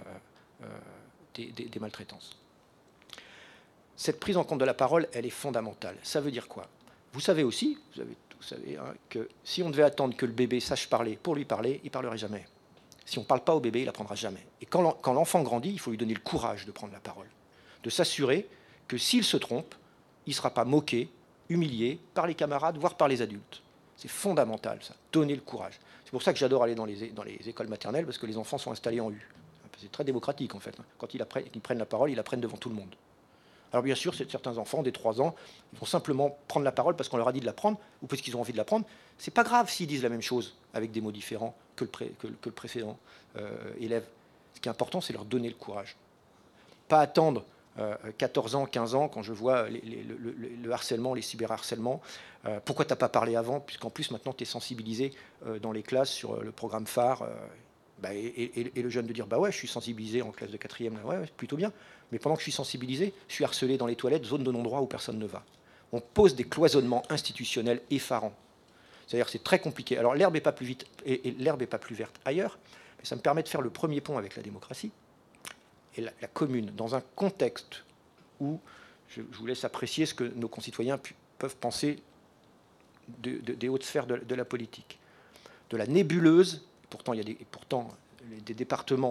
des maltraitances. Cette prise en compte de la parole, elle est fondamentale. Ça veut dire quoi? Vous savez aussi, vous savez hein, que si on devait attendre que le bébé sache parler pour lui parler, il ne parlerait jamais. Si on ne parle pas au bébé, il n'apprendra jamais. Et quand l'enfant grandit, il faut lui donner le courage de prendre la parole, de s'assurer que s'il se trompe, il ne sera pas moqué, humilié par les camarades, voire par les adultes. C'est fondamental, ça, donner le courage. C'est pour ça que j'adore aller dans les écoles maternelles, parce que les enfants sont installés en U. C'est très démocratique, en fait. Quand ils prennent la parole, ils la prennent devant tout le monde. Alors bien sûr, certains enfants, dès 3 ans, ils vont simplement prendre la parole parce qu'on leur a dit de la prendre, ou parce qu'ils ont envie de la prendre. C'est pas grave s'ils disent la même chose, avec des mots différents que le précédent élève. Ce qui est important, c'est leur donner le courage. Pas attendre 14 ans, 15 ans, quand je vois le harcèlement, les cyberharcèlements. Pourquoi tu n'as pas parlé avant? Puisqu'en plus, maintenant, tu es sensibilisé dans les classes sur le programme phare. Et le jeune de dire, bah ouais, je suis sensibilisé en classe de 4e, là, ouais, plutôt bien. Mais pendant que je suis sensibilisé, je suis harcelé dans les toilettes, zone de non-droit où personne ne va. On pose des cloisonnements institutionnels effarants. C'est-à-dire que c'est très compliqué. Alors l'herbe n'est pas plus vite et l'herbe n'est pas plus verte ailleurs, mais ça me permet de faire le premier pont avec la démocratie et la commune, dans un contexte où je vous laisse apprécier ce que nos concitoyens peuvent penser des hautes sphères de la politique. De la nébuleuse, pourtant il y a des départements, c'est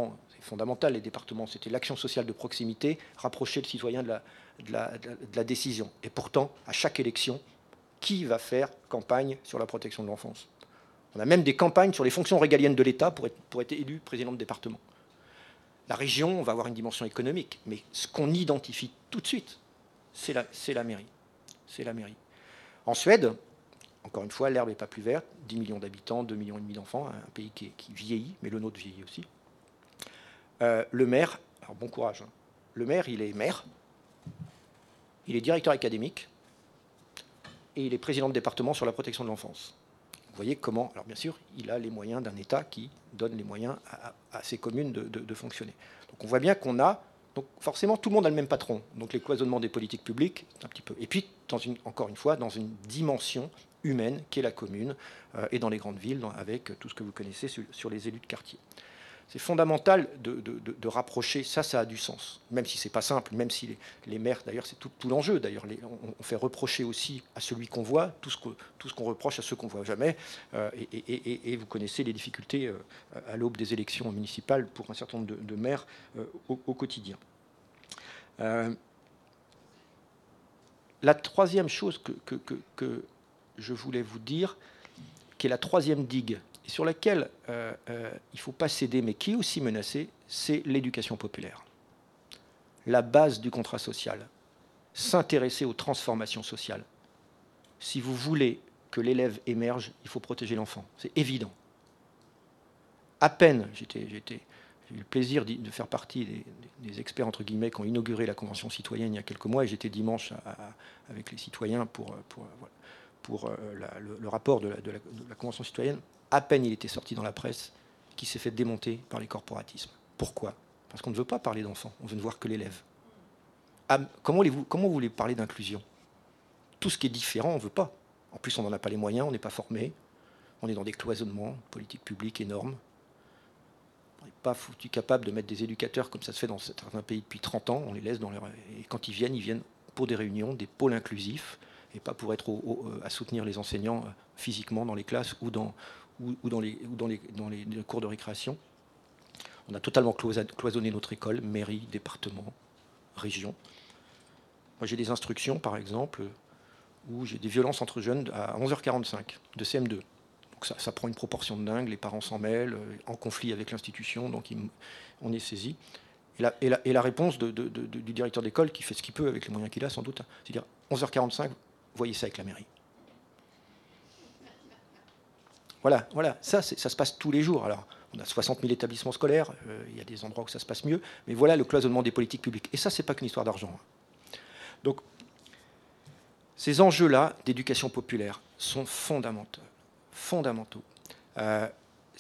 fondamental, les départements, c'était l'action sociale de proximité, rapprocher le citoyen de la décision. Et pourtant, à chaque élection, qui va faire campagne sur la protection de l'enfance? On a même des campagnes sur les fonctions régaliennes de l'État pour être élu président de département. La région, on va avoir une dimension économique, mais ce qu'on identifie tout de suite, c'est la mairie. C'est la mairie. En Suède, encore une fois, l'herbe n'est pas plus verte, 10 millions d'habitants, 2,5 millions d'enfants, un pays qui vieillit, mais le nôtre vieillit aussi. Le maire, alors bon courage, hein. Le maire, il est maire, il est directeur académique, et il est président de département sur la protection de l'enfance. Vous voyez comment, alors bien sûr, il a les moyens d'un État qui donne les moyens à ces communes de fonctionner. Donc on voit bien qu'on a, donc forcément tout le monde a le même patron, donc les cloisonnements des politiques publiques, un petit peu. Et puis, encore une fois, dans une dimension humaine qui est la commune, et dans les grandes villes, avec tout ce que vous connaissez sur les élus de quartier. C'est fondamental de rapprocher, ça a du sens, même si c'est pas simple, même si les maires, d'ailleurs c'est tout l'enjeu, d'ailleurs on fait reprocher aussi à celui qu'on voit tout ce qu'on reproche à ceux qu'on voit jamais, et vous connaissez les difficultés à l'aube des élections municipales pour un certain nombre de maires au quotidien. La troisième chose que je voulais vous dire, qui est la troisième digue, et sur laquelle il ne faut pas céder, mais qui est aussi menacée, c'est l'éducation populaire. La base du contrat social, s'intéresser aux transformations sociales. Si vous voulez que l'élève émerge, il faut protéger l'enfant, c'est évident. À peine, j'ai eu le plaisir de faire partie des experts, entre guillemets, qui ont inauguré la Convention citoyenne il y a quelques mois, et j'étais dimanche avec les citoyens pour le rapport de la Convention citoyenne. À peine il était sorti dans la presse qu'il s'est fait démonter par les corporatismes. Pourquoi? Parce qu'on ne veut pas parler d'enfants, on veut ne voir que l'élève. Comment vous voulez parler d'inclusion? Tout ce qui est différent, on ne veut pas. En plus, on n'en a pas les moyens, on n'est pas formé, on est dans des cloisonnements, politiques publiques énormes. On n'est pas foutu capable de mettre des éducateurs comme ça se fait dans certains pays depuis 30 ans, on les laisse et quand ils viennent pour des réunions, des pôles inclusifs, et pas pour être à soutenir les enseignants physiquement dans les classes ou dans les cours de récréation. On a totalement cloisonné notre école, mairie, département, région. Moi, j'ai des instructions, par exemple, où j'ai des violences entre jeunes à 11h45 de CM2. Donc ça prend une proportion de dingue, les parents s'en mêlent, en conflit avec l'institution, donc on est saisi. Et la réponse du directeur d'école, qui fait ce qu'il peut avec les moyens qu'il a, sans doute, c'est dire 11h45, voyez ça avec la mairie. Voilà, ça se passe tous les jours. Alors, on a 60 000 établissements scolaires, il y a des endroits où ça se passe mieux, mais voilà le cloisonnement des politiques publiques. Et ça, c'est pas qu'une histoire d'argent. Donc, ces enjeux-là d'éducation populaire sont fondamentaux. Le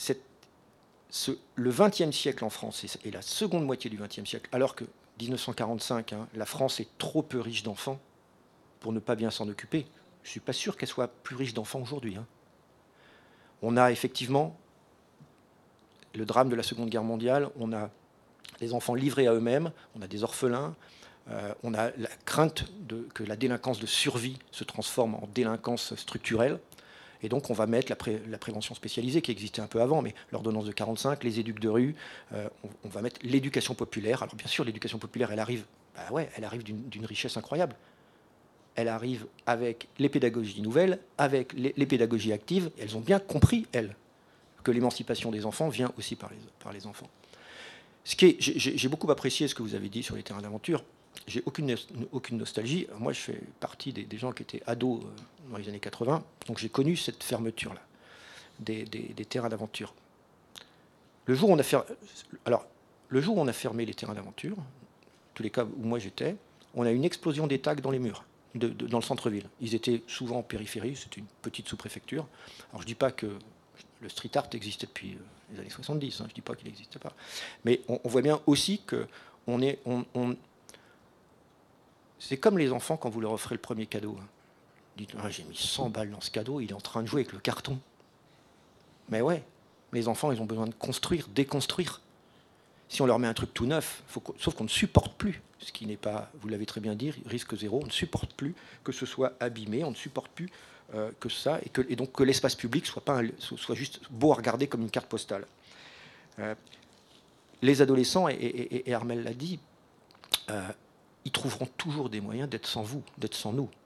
XXe siècle en France et la seconde moitié du XXe siècle, alors que 1945, la France est trop peu riche d'enfants pour ne pas bien s'en occuper, je ne suis pas sûr qu'elle soit plus riche d'enfants aujourd'hui. On a effectivement le drame de la Seconde Guerre mondiale, on a les enfants livrés à eux-mêmes, on a des orphelins, on a la crainte que la délinquance de survie se transforme en délinquance structurelle. Et donc on va mettre la prévention spécialisée qui existait un peu avant, mais l'ordonnance de 45, les éducs de rue, on va mettre l'éducation populaire. Alors bien sûr, l'éducation populaire, elle arrive d'une richesse incroyable. Elle arrive avec les pédagogies nouvelles, avec les pédagogies actives. Elles ont bien compris, elles, que l'émancipation des enfants vient aussi par les enfants. J'ai beaucoup apprécié ce que vous avez dit sur les terrains d'aventure. J'ai aucune nostalgie. Moi, je fais partie des gens qui étaient ados dans les années 80, donc j'ai connu cette fermeture-là des terrains d'aventure. Le jour où on a fermé les terrains d'aventure, tous les cas où moi j'étais, on a eu une explosion des tags dans les murs. Dans le centre-ville. Ils étaient souvent en périphérie, c'était une petite sous-préfecture. Alors je ne dis pas que le street art existait depuis les années 70, je ne dis pas qu'il n'existait pas. Mais on voit bien aussi que c'est comme les enfants quand vous leur offrez le premier cadeau. Vous dites, j'ai mis 100 balles dans ce cadeau, il est en train de jouer avec le carton. Mais ouais, les enfants, ils ont besoin de construire, déconstruire. Si on leur met un truc tout neuf, sauf qu'on ne supporte plus, ce qui n'est pas, vous l'avez très bien dit, risque zéro, on ne supporte plus que ce soit abîmé, on ne supporte plus que ça, et donc que l'espace public soit juste beau à regarder comme une carte postale. les adolescents, et Armelle l'a dit, ils trouveront toujours des moyens d'être sans vous, d'être sans nous.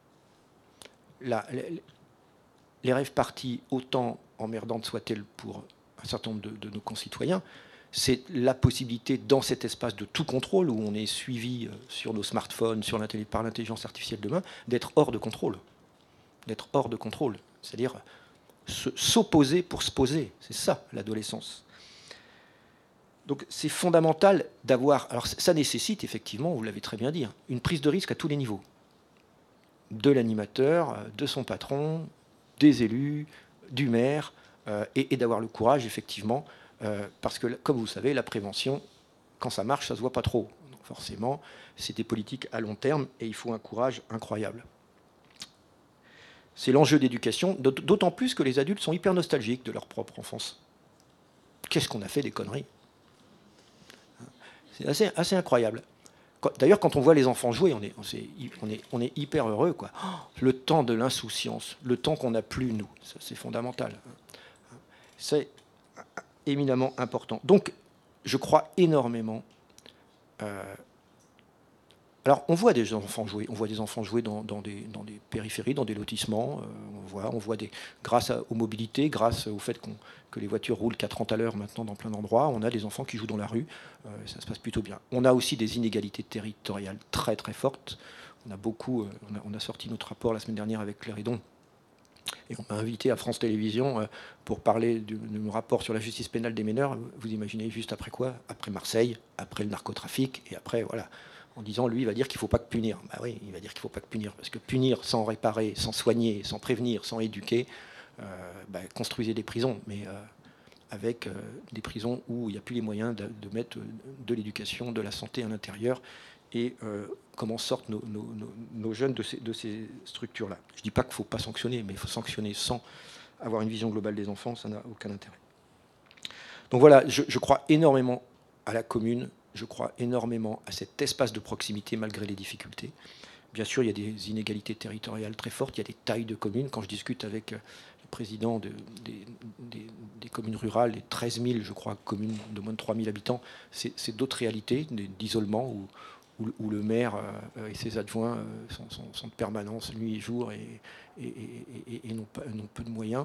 Les rêves partis, autant emmerdantes soient-elles pour un certain nombre de nos concitoyens, c'est la possibilité, dans cet espace de tout contrôle, où on est suivi sur nos smartphones, par l'intelligence artificielle demain, d'être hors de contrôle. D'être hors de contrôle. C'est-à-dire s'opposer pour se poser. C'est ça, l'adolescence. Donc c'est fondamental d'avoir... Alors ça nécessite, effectivement, vous l'avez très bien dit, une prise de risque à tous les niveaux. De l'animateur, de son patron, des élus, du maire, et d'avoir le courage, effectivement, parce que, comme vous le savez, la prévention, quand ça marche, ça ne se voit pas trop. Donc forcément, c'est des politiques à long terme, et il faut un courage incroyable. C'est l'enjeu d'éducation, d'autant plus que les adultes sont hyper nostalgiques de leur propre enfance. Qu'est-ce qu'on a fait des conneries? C'est assez incroyable. D'ailleurs, quand on voit les enfants jouer, on est hyper heureux, quoi. Le temps de l'insouciance, le temps qu'on n'a plus, nous, c'est fondamental. C'est éminemment important. Donc, je crois énormément... Alors, on voit des enfants jouer. On voit des enfants jouer dans des périphéries, dans des lotissements. On voit grâce aux mobilités, grâce au fait que les voitures roulent qu'à 30 à l'heure maintenant dans plein d'endroits, on a des enfants qui jouent dans la rue. Ça se passe plutôt bien. On a aussi des inégalités territoriales très très fortes. On a sorti notre rapport la semaine dernière avec Claire Hédon. Et on m'a invité à France Télévisions pour parler de mon rapport sur la justice pénale des mineurs. Vous imaginez juste après quoi? Après Marseille, après le narcotrafic, et après, voilà... en disant, lui, il va dire qu'il ne faut pas que punir. Bah oui, il va dire qu'il ne faut pas que punir, parce que punir sans réparer, sans soigner, sans prévenir, sans éduquer, construisez des prisons, mais avec des prisons où il n'y a plus les moyens de mettre de l'éducation, de la santé à l'intérieur, et comment sortent nos jeunes de ces structures-là. Je ne dis pas qu'il ne faut pas sanctionner, mais il faut sanctionner sans avoir une vision globale des enfants, ça n'a aucun intérêt. Donc voilà, je crois énormément à la commune. Je crois énormément à cet espace de proximité malgré les difficultés. Bien sûr, il y a des inégalités territoriales très fortes, il y a des tailles de communes. Quand je discute avec le président des communes rurales, les 13 000, je crois, communes de moins de 3 000 habitants, c'est d'autres réalités d'isolement où le maire et ses adjoints sont de permanence nuit et jour et n'ont peu de moyens.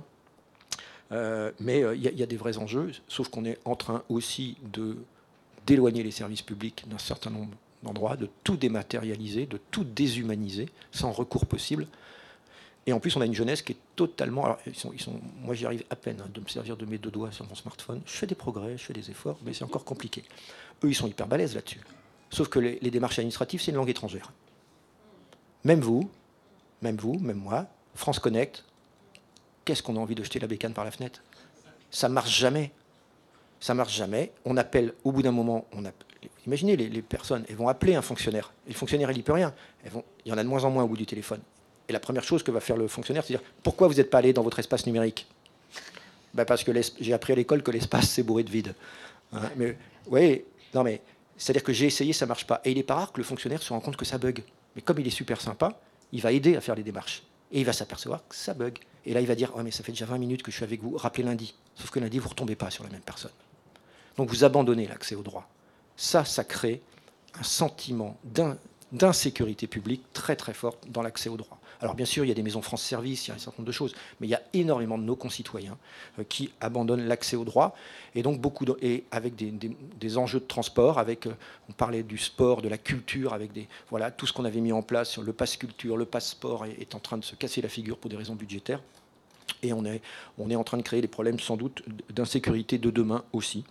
Mais il y a des vrais enjeux, sauf qu'on est en train aussi d'éloigner les services publics d'un certain nombre d'endroits, de tout dématérialiser, de tout déshumaniser, sans recours possible. Et en plus, on a une jeunesse qui est totalement... Alors, moi, j'y arrive à peine de me servir de mes 2 doigts sur mon smartphone. Je fais des progrès, je fais des efforts, mais c'est encore compliqué. Eux, ils sont hyper balèzes là-dessus. Sauf que les démarches administratives, c'est une langue étrangère. Même vous, même moi, France Connect, qu'est-ce qu'on a envie de jeter la bécane par la fenêtre? Ça ne marche jamais. Ça ne marche jamais. On appelle, au bout d'un moment, imaginez les personnes, elles vont appeler un fonctionnaire. Et le fonctionnaire, il n'y peut rien. Il y en a de moins en moins au bout du téléphone. Et la première chose que va faire le fonctionnaire, c'est dire, pourquoi vous n'êtes pas allé dans votre espace numérique? Parce que j'ai appris à l'école que l'espace, c'est bourré de vide. Hein, mais, ouais, non, mais c'est-à-dire que j'ai essayé, ça ne marche pas. Et il n'est pas rare que le fonctionnaire se rende compte que ça bug. Mais comme il est super sympa, il va aider à faire les démarches. Et il va s'apercevoir que ça bug. Et là, il va dire, ouais, mais ça fait déjà 20 minutes que je suis avec vous, rappelez lundi. Sauf que lundi, vous ne retombez pas sur la même personne. Donc vous abandonnez l'accès au droit. Ça crée un sentiment d'insécurité publique très très forte dans l'accès au droit. Alors bien sûr, il y a des maisons France Service, il y a un certain nombre de choses, mais il y a énormément de nos concitoyens qui abandonnent l'accès au droit, et donc et avec des enjeux de transport, on parlait du sport, de la culture, avec tout ce qu'on avait mis en place sur le pass culture, le pass sport est en train de se casser la figure pour des raisons budgétaires, et on est en train de créer des problèmes sans doute d'insécurité de demain aussi.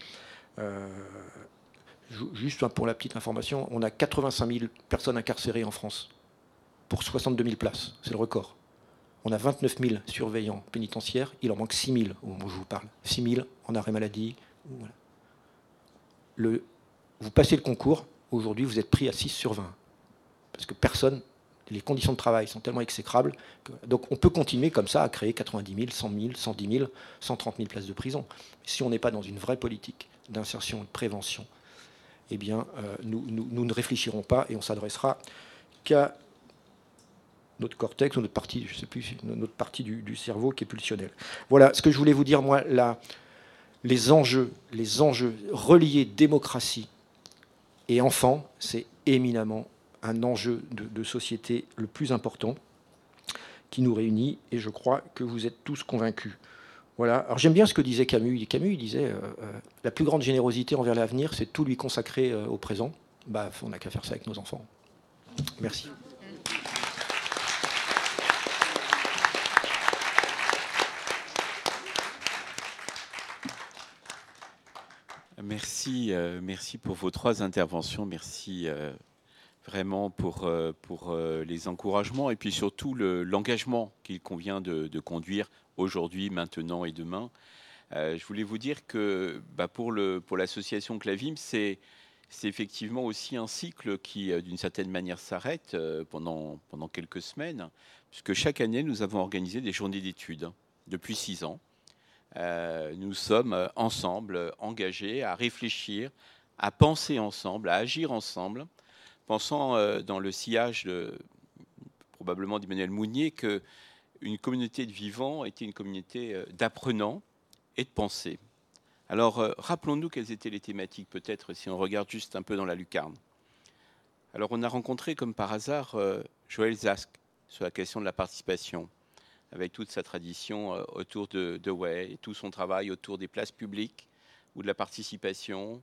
Juste pour la petite information, on a 85 000 personnes incarcérées en France pour 62 000 places, c'est le record. On a 29 000 surveillants pénitentiaires, il en manque 6 000 au moment où je vous parle. 6 000 en arrêt maladie. Voilà. Vous passez le concours, aujourd'hui vous êtes pris à 6 sur 20. Parce que les conditions de travail sont tellement exécrables. Donc on peut continuer comme ça à créer 90 000, 100 000, 110 000, 130 000 places de prison. Si on n'est pas dans une vraie politique d'insertion et de prévention, eh bien, nous ne réfléchirons pas et on s'adressera qu'à notre cortex ou notre partie, je sais plus, notre partie du cerveau qui est pulsionnelle. Voilà ce que je voulais vous dire, moi, les enjeux reliés démocratie et enfants, c'est éminemment un enjeu de société le plus important qui nous réunit, et je crois que vous êtes tous convaincus. Voilà. Alors j'aime bien ce que disait Camus. Camus, il disait la plus grande générosité envers l'avenir, c'est tout lui consacrer au présent. Bah, on n'a qu'à faire ça avec nos enfants. Merci. Merci pour vos 3 interventions. Merci vraiment pour les encouragements et puis surtout l'engagement qu'il convient de conduire aujourd'hui, maintenant et demain. Je voulais vous dire que pour l'association Clavim, c'est effectivement aussi un cycle qui, d'une certaine manière, s'arrête pendant quelques semaines, puisque chaque année, nous avons organisé des journées d'études depuis 6 ans. Nous sommes ensemble engagés à réfléchir, à penser ensemble, à agir ensemble, pensant dans le sillage probablement d'Emmanuel Mounier qu'une communauté de vivants était une communauté d'apprenants et de pensée. Alors, rappelons-nous quelles étaient les thématiques, peut-être, si on regarde juste un peu dans la lucarne. Alors, on a rencontré, comme par hasard, Joël Zask sur la question de la participation, avec toute sa tradition autour de Way et tout son travail autour des places publiques ou de la participation,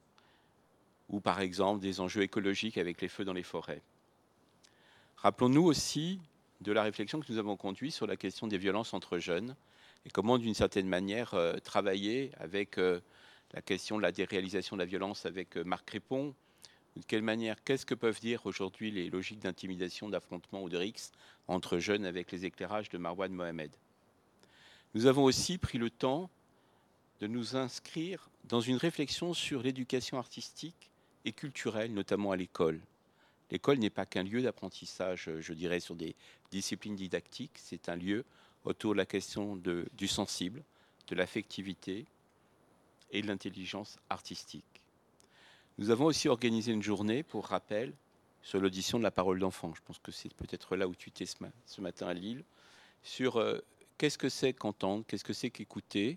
ou par exemple des enjeux écologiques avec les feux dans les forêts. Rappelons-nous aussi de la réflexion que nous avons conduite sur la question des violences entre jeunes et comment, d'une certaine manière, travailler avec la question de la déréalisation de la violence avec Marc Crépon. De quelle manière, qu'est-ce que peuvent dire aujourd'hui les logiques d'intimidation, d'affrontement ou de rixe entre jeunes avec les éclairages de Marwan Mohamed. Nous avons aussi pris le temps de nous inscrire dans une réflexion sur l'éducation artistique et culturelle, notamment à l'école. L'école n'est pas qu'un lieu d'apprentissage, je dirais, sur des disciplines didactiques, c'est un lieu autour de la question du sensible, de l'affectivité et de l'intelligence artistique. Nous avons aussi organisé une journée, pour rappel, sur l'audition de la parole d'enfant. Je pense que c'est peut-être là où tu étais ce matin à Lille, sur qu'est-ce que c'est qu'entendre, qu'est-ce que c'est qu'écouter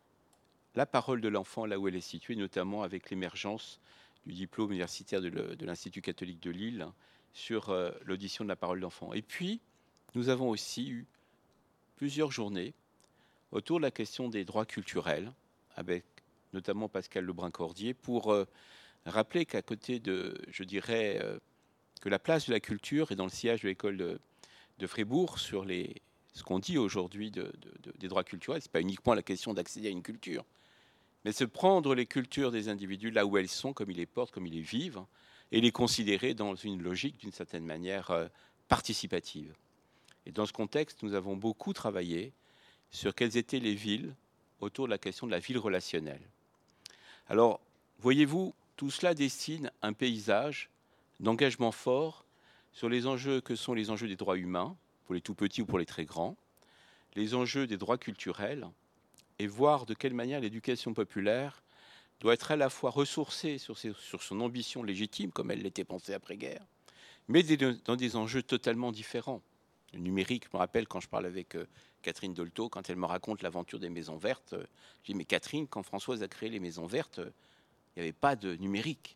la parole de l'enfant là où elle est située, notamment avec l'émergence du diplôme universitaire de l'Institut catholique de Lille sur l'audition de la parole d'enfant. Et puis, nous avons aussi eu plusieurs journées autour de la question des droits culturels, avec notamment Pascal Lebrun-Cordier, pour rappeler qu'à côté de, je dirais, que la place de la culture est dans le sillage de l'école de Fribourg sur ce qu'on dit aujourd'hui des droits culturels. Ce n'est pas uniquement la question d'accéder à une culture, mais c'est prendre les cultures des individus là où elles sont, comme ils les portent, comme ils les vivent, et les considérer dans une logique, d'une certaine manière, participative. Et dans ce contexte, nous avons beaucoup travaillé sur quelles étaient les villes autour de la question de la ville relationnelle. Alors, voyez-vous, tout cela dessine un paysage d'engagement fort sur les enjeux que sont les enjeux des droits humains, pour les tout petits ou pour les très grands, les enjeux des droits culturels, et voir de quelle manière l'éducation populaire doit être à la fois ressourcée sur son ambition légitime, comme elle l'était pensée après-guerre, mais dans des enjeux totalement différents. Le numérique, je me rappelle quand je parle avec Catherine Dolto, quand elle me raconte l'aventure des maisons vertes, je dis, mais Catherine, quand Françoise a créé les maisons vertes, il n'y avait pas de numérique.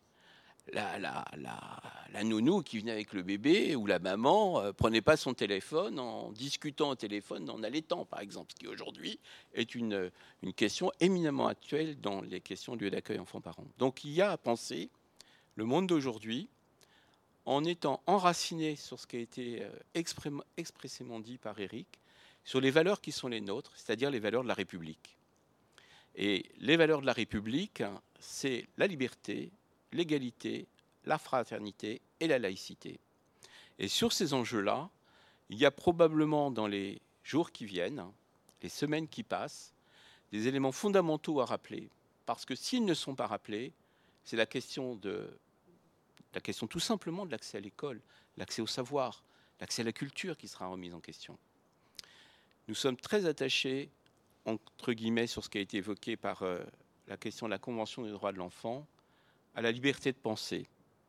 La nounou qui venait avec le bébé ou la maman prenait pas son téléphone en discutant au téléphone en allaitant, par exemple, ce qui aujourd'hui est une question éminemment actuelle dans les questions de lieu d'accueil enfants-parents. Donc il y a à penser le monde d'aujourd'hui en étant enraciné sur ce qui a été expressément dit par Éric, sur les valeurs qui sont les nôtres, c'est-à-dire les valeurs de la République. Et les valeurs de la République, c'est la liberté, l'égalité, la fraternité et la laïcité. Et sur ces enjeux-là, il y a probablement dans les jours qui viennent, les semaines qui passent, des éléments fondamentaux à rappeler. Parce que s'ils ne sont pas rappelés, c'est la question tout simplement de l'accès à l'école, l'accès au savoir, l'accès à la culture qui sera remise en question. Nous sommes très attachés, entre guillemets, sur ce qui a été évoqué par la question de la Convention des droits de l'enfant, à la liberté de penser.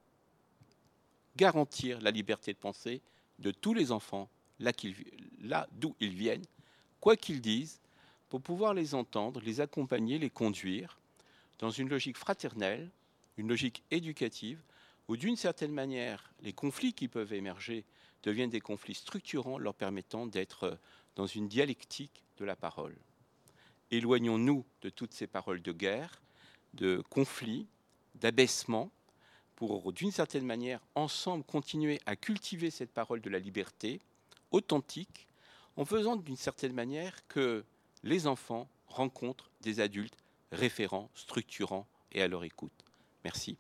Garantir la liberté de penser de tous les enfants, là d'où ils viennent, quoi qu'ils disent, pour pouvoir les entendre, les accompagner, les conduire, dans une logique fraternelle, une logique éducative, où d'une certaine manière, les conflits qui peuvent émerger deviennent des conflits structurants leur permettant d'être dans une dialectique de la parole. Éloignons-nous de toutes ces paroles de guerre, de conflits, d'abaissement, pour d'une certaine manière, ensemble, continuer à cultiver cette parole de la liberté authentique, en faisant d'une certaine manière que les enfants rencontrent des adultes référents, structurants et à leur écoute. Merci.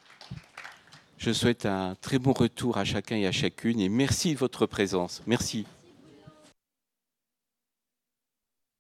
Je souhaite un très bon retour à chacun et à chacune et merci de votre présence. Merci.